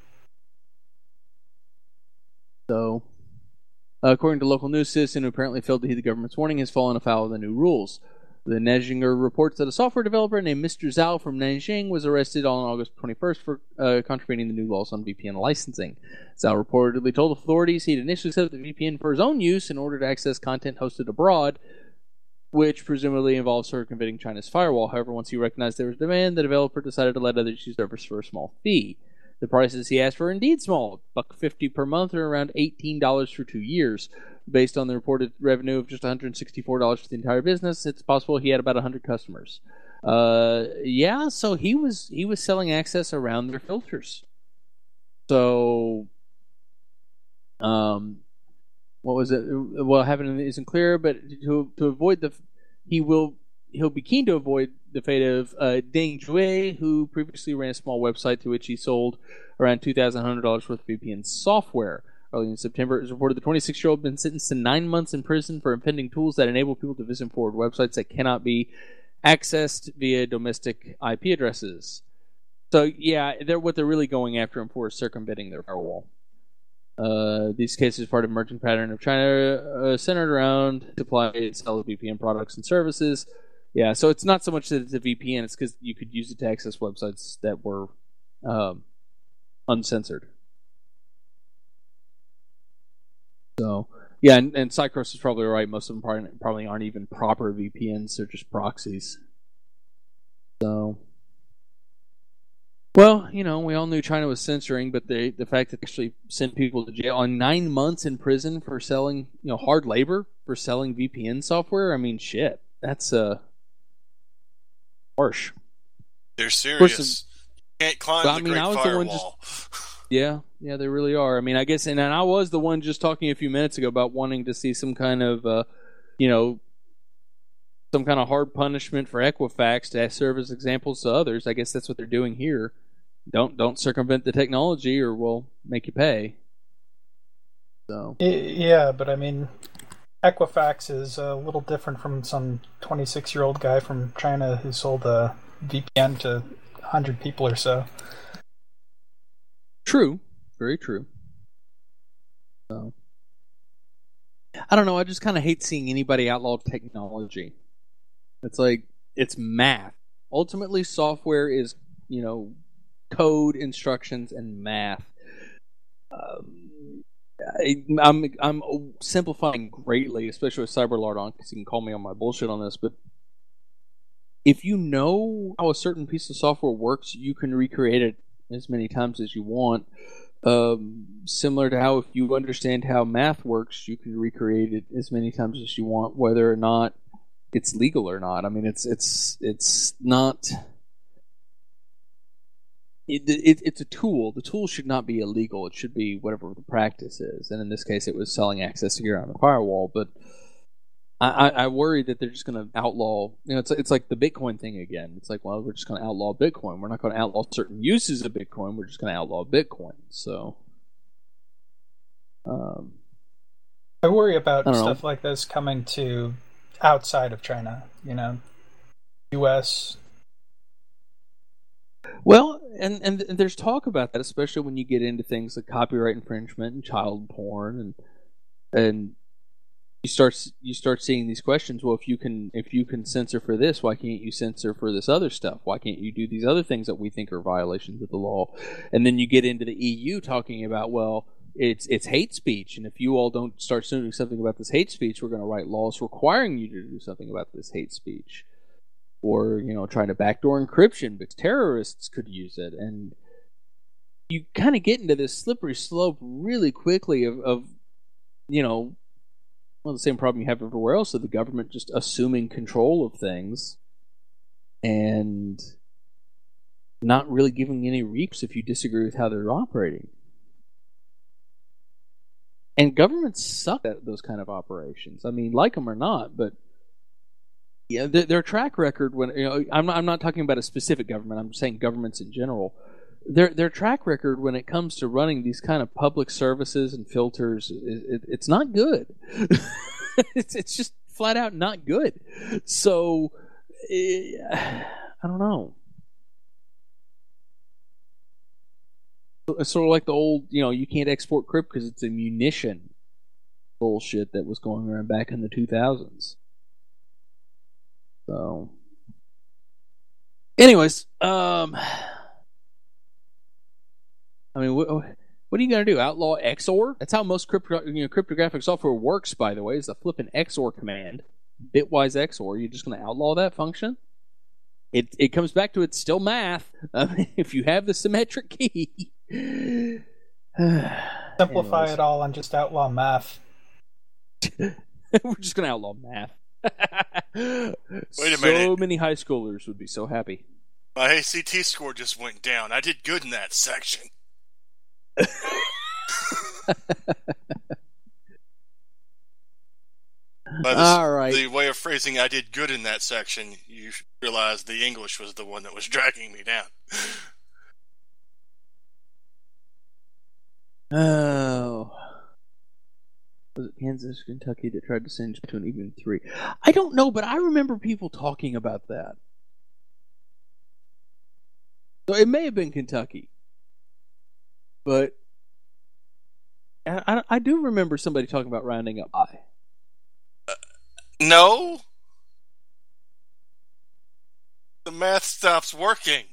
so, according to local news, citizen who apparently failed to heed the government's warning has fallen afoul of the new rules. The Nanjinger reports that a software developer named Mr. Zhao from Nanjing was arrested on August 21st for contravening the new laws on VPN licensing. Zhao reportedly told authorities he'd initially set up the VPN for his own use in order to access content hosted abroad, which presumably involves circumventing China's firewall. However, once he recognized there was demand, the developer decided to let others use service for a small fee. The prices he asked for are indeed small, $1.50 per month or around $18 for 2 years. Based on the reported revenue of just $164 for the entire business, it's possible he had about 100 customers. So he was selling access around their filters. So, what was it? Well, having it isn't clear, but to avoid he'll be keen to avoid the fate of Deng Jue, who previously ran a small website to which he sold around $2,100 worth of VPN software. Early in September, it was reported the 26-year-old had been sentenced to 9 months in prison for impending tools that enable people to visit forward websites that cannot be accessed via domestic IP addresses. So, yeah, what they're really going after him for is circumventing their firewall. These cases are part of an emerging pattern of China centered around supply and sell of VPN products and services. Yeah, so it's not so much that it's a VPN, it's because you could use it to access websites that were uncensored. So, yeah, and Cycros is probably right. Most of them probably aren't even proper VPNs, they're just proxies. So, well, we all knew China was censoring, but the fact that they actually sent people to jail on 9 months in prison for selling, hard labor for selling VPN software, I mean, shit, that's harsh. They're serious. Can't climb the Great Firewall. Yeah, they really are. I mean, I guess, and I was the one just talking a few minutes ago about wanting to see some kind of, some kind of hard punishment for Equifax to serve as examples to others. I guess that's what they're doing here. Don't circumvent the technology, or we'll make you pay. So. Yeah, but I mean, Equifax is a little different from some 26-year-old guy from China who sold a VPN to 100 people or so. True. Very true. So, I don't know, I just kind of hate seeing anybody outlaw technology. It's like, it's math. Ultimately, software is, code, instructions, and math. I'm simplifying greatly, especially with Cyberlord on, because you can call me on my bullshit on this, but if you know how a certain piece of software works, you can recreate it as many times as you want. Similar to how if you understand how math works, you can recreate it as many times as you want, whether or not it's legal or not. I mean, it's not. It's a tool. The tool should not be illegal. It should be whatever the practice is. And in this case, it was selling access gear on the firewall. But I worry that they're just going to outlaw. It's like the Bitcoin thing again. It's like, well, we're just going to outlaw Bitcoin. We're not going to outlaw certain uses of Bitcoin. We're just going to outlaw Bitcoin. So, I worry about stuff like this coming to outside of China. U.S. Well, and there's talk about that, especially when you get into things like copyright infringement and child porn, and you start seeing these questions. Well, if you can censor for this, why can't you censor for this other stuff? Why can't you do these other things that we think are violations of the law? And then you get into the EU talking about, well, it's hate speech, and if you all don't start doing something about this hate speech, we're going to write laws requiring you to do something about this hate speech. Or, trying to backdoor encryption because terrorists could use it. And you kind of get into this slippery slope really quickly of the same problem you have everywhere else, of the government just assuming control of things and not really giving any reaps if you disagree with how they're operating. And governments suck at those kind of operations. I mean, like them or not, but yeah, their track record when I'm not talking about a specific government. I'm saying governments in general. Their track record when it comes to running these kind of public services and filters, it's not good. it's just flat out not good. So I don't know. It's sort of like the old, you can't export crypt because it's a munition bullshit that was going around back in the 2000s. So, anyways, I mean, what are you gonna do? Outlaw XOR? That's how most cryptographic software works. By the way, is the flipping XOR command, bitwise XOR. You're just gonna outlaw that function? It comes back to it's still math. If you have the symmetric key, simplify it all and just outlaw math. We're just gonna outlaw math. Wait a minute. So many high schoolers would be so happy. My ACT score just went down. I did good in that section. All right. The way of phrasing I did good in that section, you realize the English was the one that was dragging me down. Oh. Was it Kansas, Kentucky that tried to send to an even 3? I don't know, but I remember people talking about that. So it may have been Kentucky. But I do remember somebody talking about rounding up pi. No. The math stops working.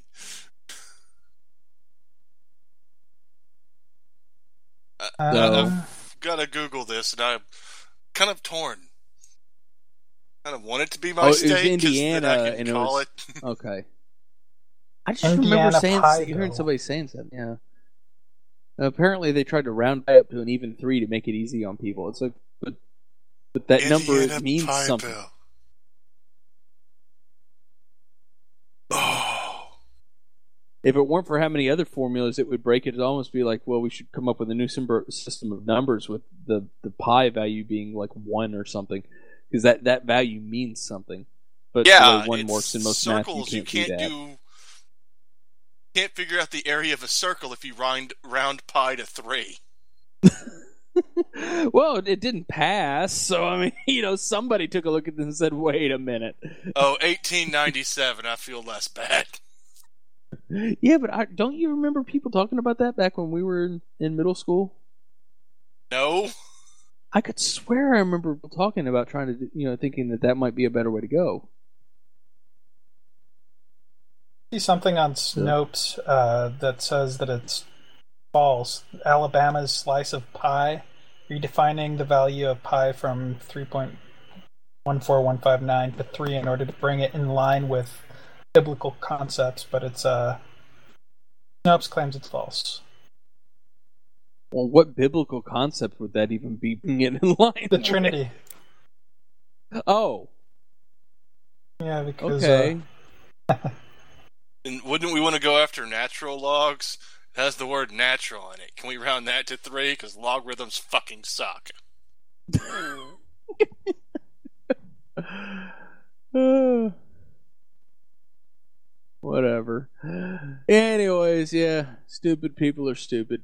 I've got to Google this, and I'm kind of torn. Kind of want it to be my state. It was Indiana, and it was okay. I just remember hearing somebody saying something. Yeah. Apparently, they tried to round pi up to an even 3 to make it easy on people. It's like, but that Indiana number means something. Bill. Oh. If it weren't for how many other formulas it would break, it'd almost be like, well, we should come up with a new system of numbers with the pi value being like 1 or something, because that value means something. But yeah, 1 works in most circles, math. You can't do that. Can't figure out the area of a circle if you round pi to 3. Well, it didn't pass, so I mean, somebody took a look at this and said, "Wait a minute." Oh, 1897. I feel less bad. Yeah, but don't you remember people talking about that back when we were in middle school? No. I could swear I remember people talking about trying to, thinking that might be a better way to go. See something on Snopes that says that it's false. Alabama's slice of pi, redefining the value of pi from 3.14159 to 3 in order to bring it in line with biblical concepts, but it's Snopes claims it's false. Well, what biblical concept would that even be bringing it in line? The Trinity. Oh. Yeah, because okay. And wouldn't we want to go after natural logs? It has the word natural in it. Can we round that to 3? Because logarithms fucking suck. Whatever. Anyways, yeah, stupid people are stupid.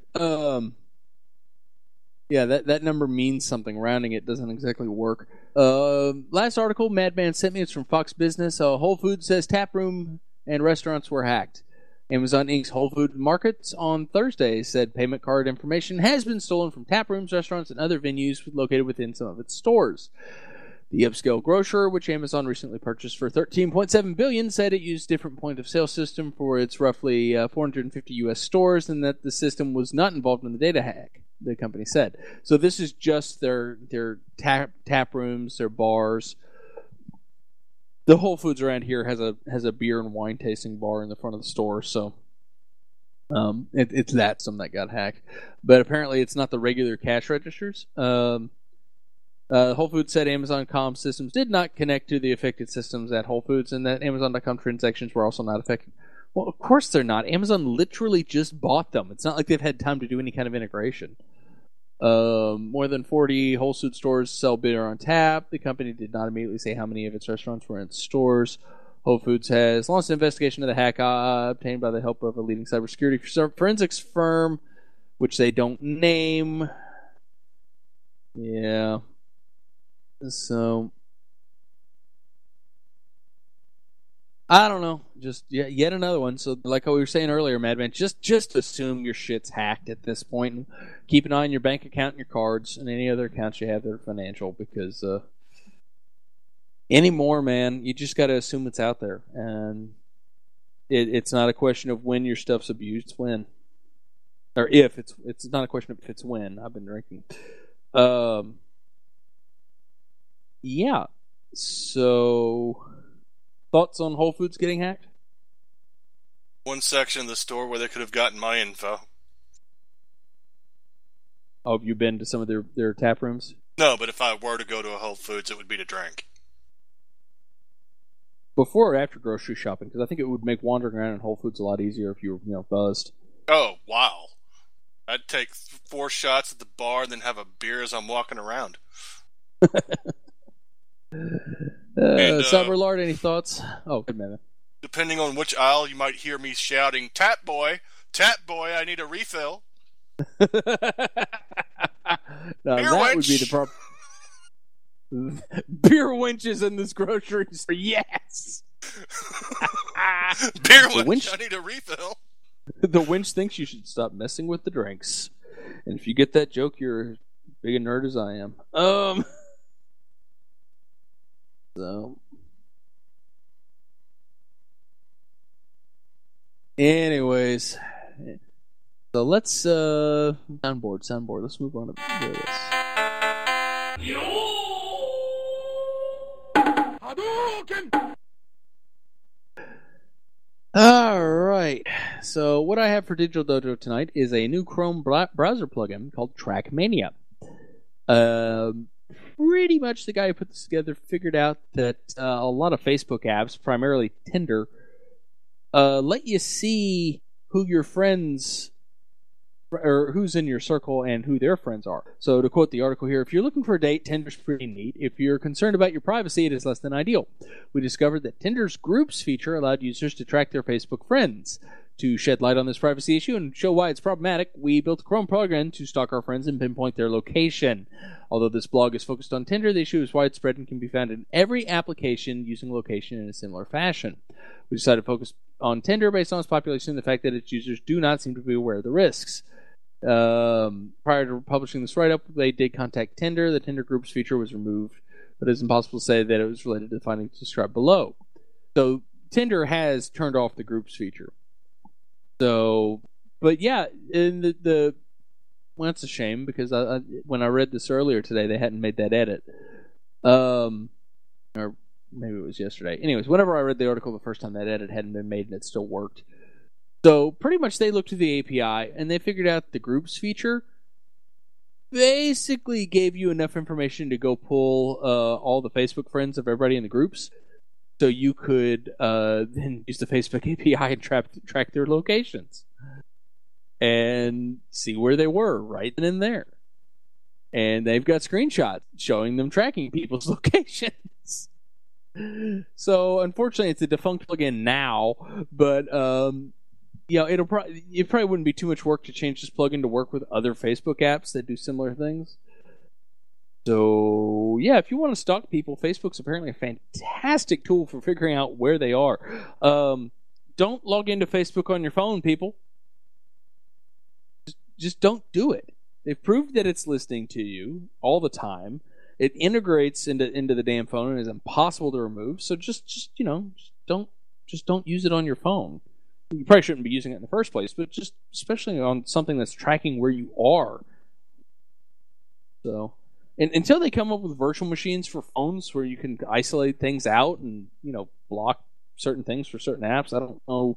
Yeah, that number means something. Rounding it doesn't exactly work. Last article, Madman sent me. It's from Fox Business. Whole Foods says taproom and restaurants were hacked. Amazon Inc.'s Whole Foods Markets on Thursday said payment card information has been stolen from taprooms, restaurants, and other venues located within some of its stores. The upscale grocer, which Amazon recently purchased for $13.7 billion, said it used different point-of-sale system for its roughly 450 U.S. stores, and that the system was not involved in the data hack, the company said. So this is just their tap rooms, their bars. The Whole Foods around here has a beer and wine tasting bar in the front of the store, so it's some that got hacked. But apparently it's not the regular cash registers. Whole Foods said Amazon.com systems did not connect to the affected systems at Whole Foods, and that Amazon.com transactions were also not affected. Well, of course they're not. Amazon literally just bought them. It's not like they've had time to do any kind of integration. More than 40 Whole Foods stores sell beer on tap. The company did not immediately say how many of its restaurants were in stores. Whole Foods has launched an investigation of the hack obtained by the help of a leading cybersecurity forensics firm, which they don't name. Yeah. So, I don't know. Just yet another one. So, like we were saying earlier, Madman, just assume your shit's hacked at this point, and keep an eye on your bank account and your cards and any other accounts you have that are financial, because anymore, man, you just got to assume it's out there, and it's not a question of when your stuff's abused. It's when, or if it's not a question of if, it's when. I've been drinking. Yeah. So, thoughts on Whole Foods getting hacked? One section of the store where they could have gotten my info. Oh, have you been to some of their tap rooms? No, but if I were to go to a Whole Foods, it would be to drink. Before or after grocery shopping? Because I think it would make wandering around in Whole Foods a lot easier if you were, buzzed. Oh, wow. I'd take 4 shots at the bar and then have a beer as I'm walking around. Cyberlord, any thoughts? Oh, good man. Depending on which aisle, you might hear me shouting, Tap boy, I need a refill." Now, that winch. would be the problem. Beer winches in this grocery store. Yes. Beer winch, I need a refill. The winch thinks you should stop messing with the drinks. And if you get that joke, you're as big a nerd as I am. So, anyways, so let's soundboard. Let's move on to this. All right. So what I have for Digital Dojo tonight is a new Chrome browser plugin called Trackmania. Pretty much the guy who put this together figured out that a lot of Facebook apps, primarily Tinder, let you see who your friends or who's in your circle and who their friends are. So to quote the article here, if you're looking for a date, Tinder's pretty neat. If you're concerned about your privacy, it is less than ideal. We discovered that Tinder's Groups feature allowed users to track their Facebook friends. To shed light on this privacy issue and show why it's problematic, we built a Chrome plugin to stalk our friends and pinpoint their location. Although this blog is focused on Tinder, the issue is widespread and can be found in every application using location in a similar fashion. We decided to focus on Tinder based on its population and the fact that its users do not seem to be aware of the risks. Prior to publishing this write-up, they did contact Tinder. The Tinder Groups feature was removed, but it's impossible to say that it was related to the findings described below. So Tinder has turned off the Groups feature. So, but yeah, in well, it's a shame because when I read this earlier today, they hadn't made that edit. Or maybe it was yesterday. Anyways, whenever I read the article the first time, that edit hadn't been made and it still worked. So pretty much they looked to the API and they figured out the Groups feature basically gave you enough information to go pull all the Facebook friends of everybody in the groups. So you could then use the Facebook API and track their locations and see where they were right then and there. And they've got screenshots showing them tracking people's locations. So unfortunately, it's a defunct plugin now, but it probably wouldn't be too much work to change this plugin to work with other Facebook apps that do similar things. So, yeah, if you want to stalk people, Facebook's apparently a fantastic tool for figuring out where they are. Don't log into Facebook on your phone, people. Just don't do it. They've proved that it's listening to you all the time. It integrates into the damn phone and is impossible to remove. So just don't use it on your phone. You probably shouldn't be using it in the first place, but just especially on something that's tracking where you are. So, and until they come up with virtual machines for phones where you can isolate things out and block certain things for certain apps, I don't know.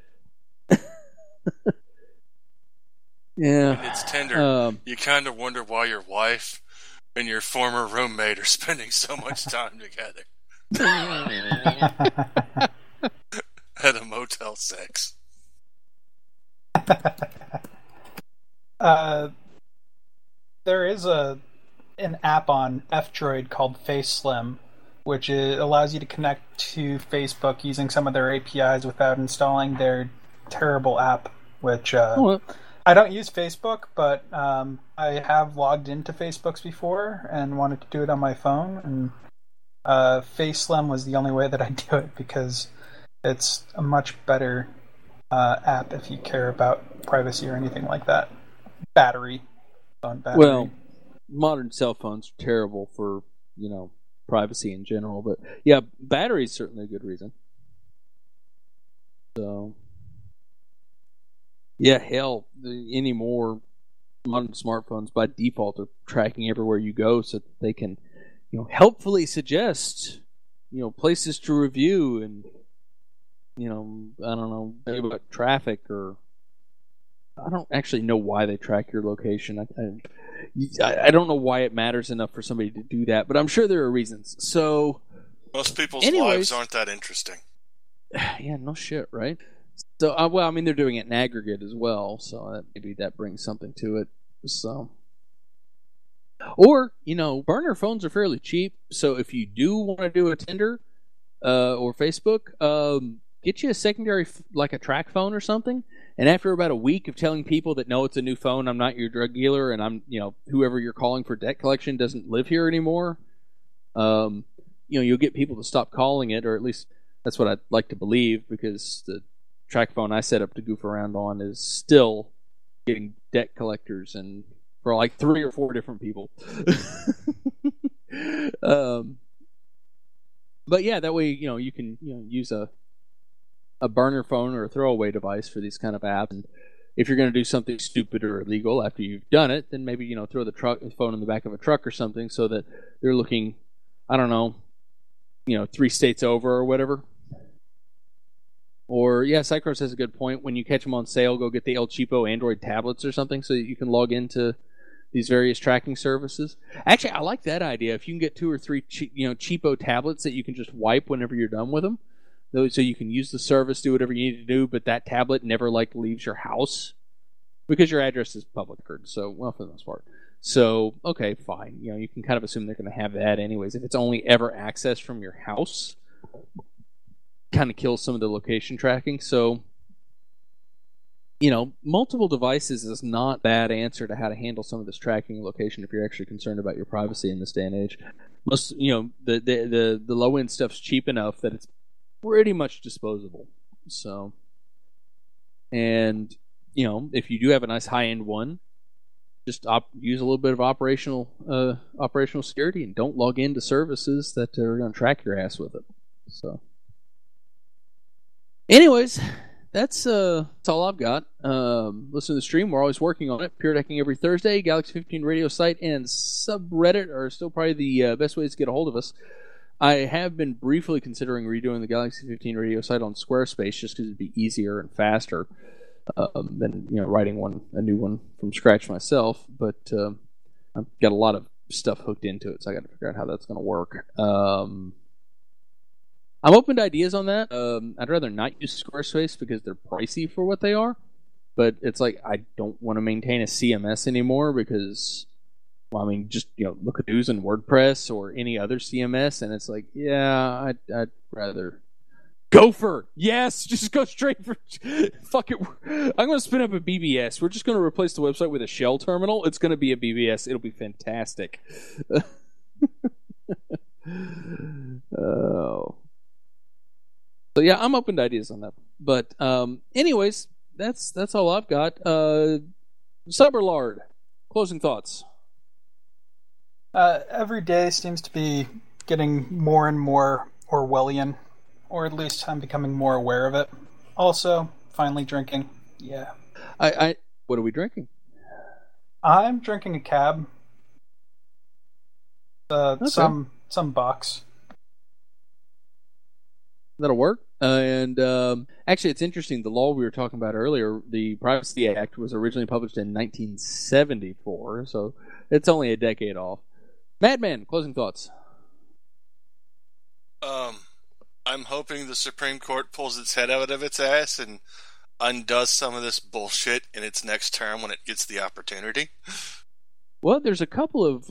Yeah, when it's Tinder. You kind of wonder why your wife and your former roommate are spending so much time together. At a Motel 6. There is an app on F-Droid called FaceSlim, which allows you to connect to Facebook using some of their APIs without installing their terrible app, which I don't use Facebook, but I have logged into Facebook's before and wanted to do it on my phone, and FaceSlim was the only way that I do it because it's a much better app if you care about privacy or anything like that. Battery. Well, modern cell phones are terrible for, privacy in general. But, yeah, battery is certainly a good reason. So, yeah, hell, any more modern smartphones by default are tracking everywhere you go so that they can, helpfully suggest, places to review and, I don't know, about traffic, or I don't actually know why they track your location. I don't know why it matters enough for somebody to do that, but I'm sure there are reasons. So most people's lives aren't that interesting. Yeah, no shit, right? So, they're doing it in aggregate as well, so maybe that brings something to it. So, or burner phones are fairly cheap. So if you do want to do a Tinder or Facebook, get you a secondary, like a track phone or something, and after about a week of telling people that, no, it's a new phone, I'm not your drug dealer, and I'm, whoever you're calling for debt collection doesn't live here anymore, you'll get people to stop calling it, or at least that's what I'd like to believe, because the track phone I set up to goof around on is still getting debt collectors and for like 3 or 4 different people. But yeah, that way you can use a burner phone or a throwaway device for these kind of apps. And if you're going to do something stupid or illegal after you've done it, then maybe throw the phone in the back of a truck or something so that they're looking, I don't know, 3 states over or whatever. Or yeah, Cycros has a good point. When you catch them on sale, go get the El Cheapo Android tablets or something so that you can log into these various tracking services. Actually, I like that idea. If you can get 2 or 3 cheapo tablets that you can just wipe whenever you're done with them, so you can use the service, do whatever you need to do, but that tablet never leaves your house because your address is public record. So, well, for the most part. So, okay, fine. You can kind of assume they're going to have that anyways. If it's only ever accessed from your house, kind of kills some of the location tracking. So, multiple devices is not a bad answer to how to handle some of this tracking location if you're actually concerned about your privacy in this day and age. Most, the low end stuff's cheap enough that it's pretty much disposable. So, and if you do have a nice high end one, just use a little bit of operational security and don't log into services that are going to track your ass with it. So, anyways. That's all I've got. Listen to the stream. We're always working on it. Pure Decking every Thursday. Galaxy 15 radio site and subreddit are still probably the best ways to get a hold of us. I have been briefly considering redoing the Galaxy 15 radio site on Squarespace just because it'd be easier and faster than writing a new one from scratch myself. But I've got a lot of stuff hooked into it, so I got to figure out how that's going to work. I'm open to ideas on that. I'd rather not use Squarespace because they're pricey for what they are. But it's like I don't want to maintain a CMS anymore because, just look at News and WordPress or any other CMS, and it's like, yeah, I'd rather Gopher. Yes, just go straight for. Fuck it. I'm going to spin up a BBS. We're just going to replace the website with a shell terminal. It's going to be a BBS. It'll be fantastic. Oh. So yeah, I'm open to ideas on that. But anyways, that's all I've got. Cyberlard, closing thoughts. Every day seems to be getting more and more Orwellian, or at least I'm becoming more aware of it. Also, finally drinking. Yeah. What are we drinking? I'm drinking a cab. Okay. Some box. That'll work. And actually, it's interesting. The law we were talking about earlier, the Privacy Act, was originally published in 1974, so it's only a decade off. Madman, closing thoughts. I'm hoping the Supreme Court pulls its head out of its ass and undoes some of this bullshit in its next term when it gets the opportunity. Well, there's a couple of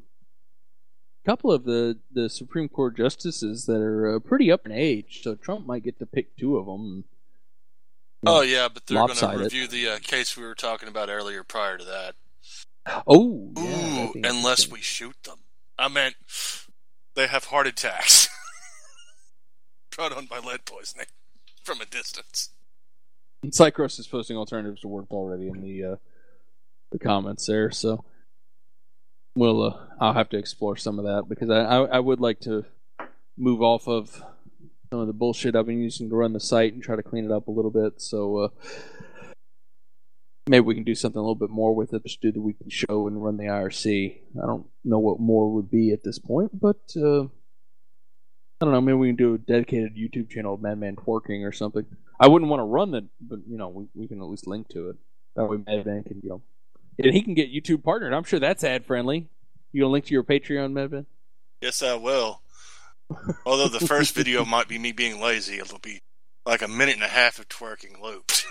the Supreme Court justices that are pretty up in age, so Trump might get to pick 2 of them. Oh yeah, but they're going to review the case we were talking about earlier prior to that. Oh, yeah, unless we shoot them. I meant they have heart attacks brought on by lead poisoning from a distance. Cycros is posting alternatives to work already in the comments there, so I'll have to explore some of that because I would like to move off of some of the bullshit I've been using to run the site and try to clean it up a little bit. So maybe we can do something a little bit more with it. Just do the weekly show and run the IRC. I don't know what more would be at this point, but I don't know. Maybe we can do a dedicated YouTube channel of Madman Twerking or something. I wouldn't want to run that, but we can at least link to it. That way Madman can and he can get YouTube partnered. I'm sure that's ad friendly. You gonna link to your Patreon, Madman? Yes, I will. Although the first video might be me being lazy, it'll be like 1.5 minutes of twerking looped.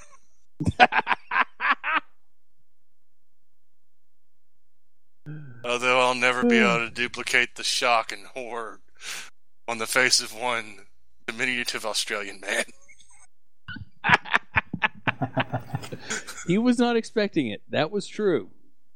Although I'll never be able to duplicate the shock and horror on the face of one diminutive Australian man. He was not expecting it. That was true.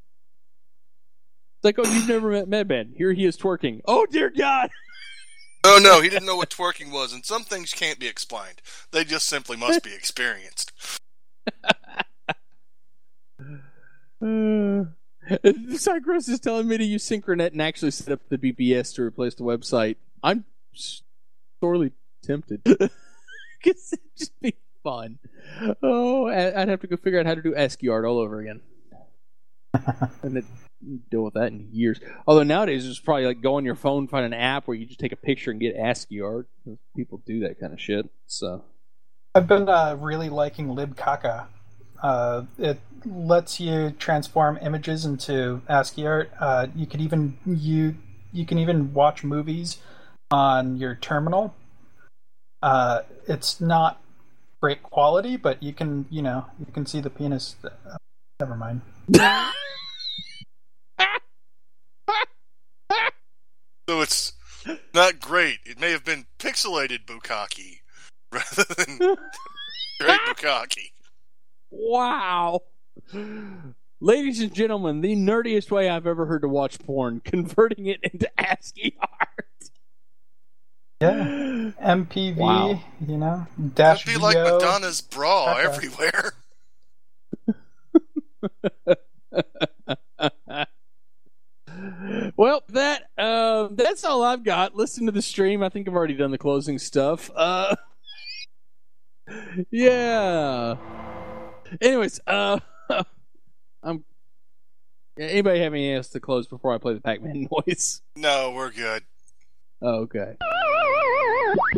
It's like, oh, you've never met Madman. Here he is twerking. Oh, dear God! Oh, no, he didn't know what twerking was, and some things can't be explained. They just simply must be experienced. Cycross is telling me to use Synchronet and actually set up the BBS to replace the website. I'm sorely tempted. Because it'd just be fun. Oh, I'd have to go figure out how to do ASCII art all over again. And deal with that in years. Although nowadays it's probably like go on your phone, find an app where you just take a picture and get ASCII art. People do that kind of shit. So I've been really liking LibCaca. It lets you transform images into ASCII art. You can even watch movies on your terminal. It's not great quality, but you can see the penis. Never mind. So it's not great. It may have been pixelated bukkake rather than great bukkake. Wow. Ladies and gentlemen, the nerdiest way I've ever heard to watch porn, converting it into ASCII art. Yeah. MPV, wow. Dash It'd be like Madonna's bra everywhere. Well, that's all I've got. Listen to the stream. I think I've already done the closing stuff. Yeah. Anyways, anybody have anything else to close before I play the Pac-Man noise? No, we're good. Oh, okay.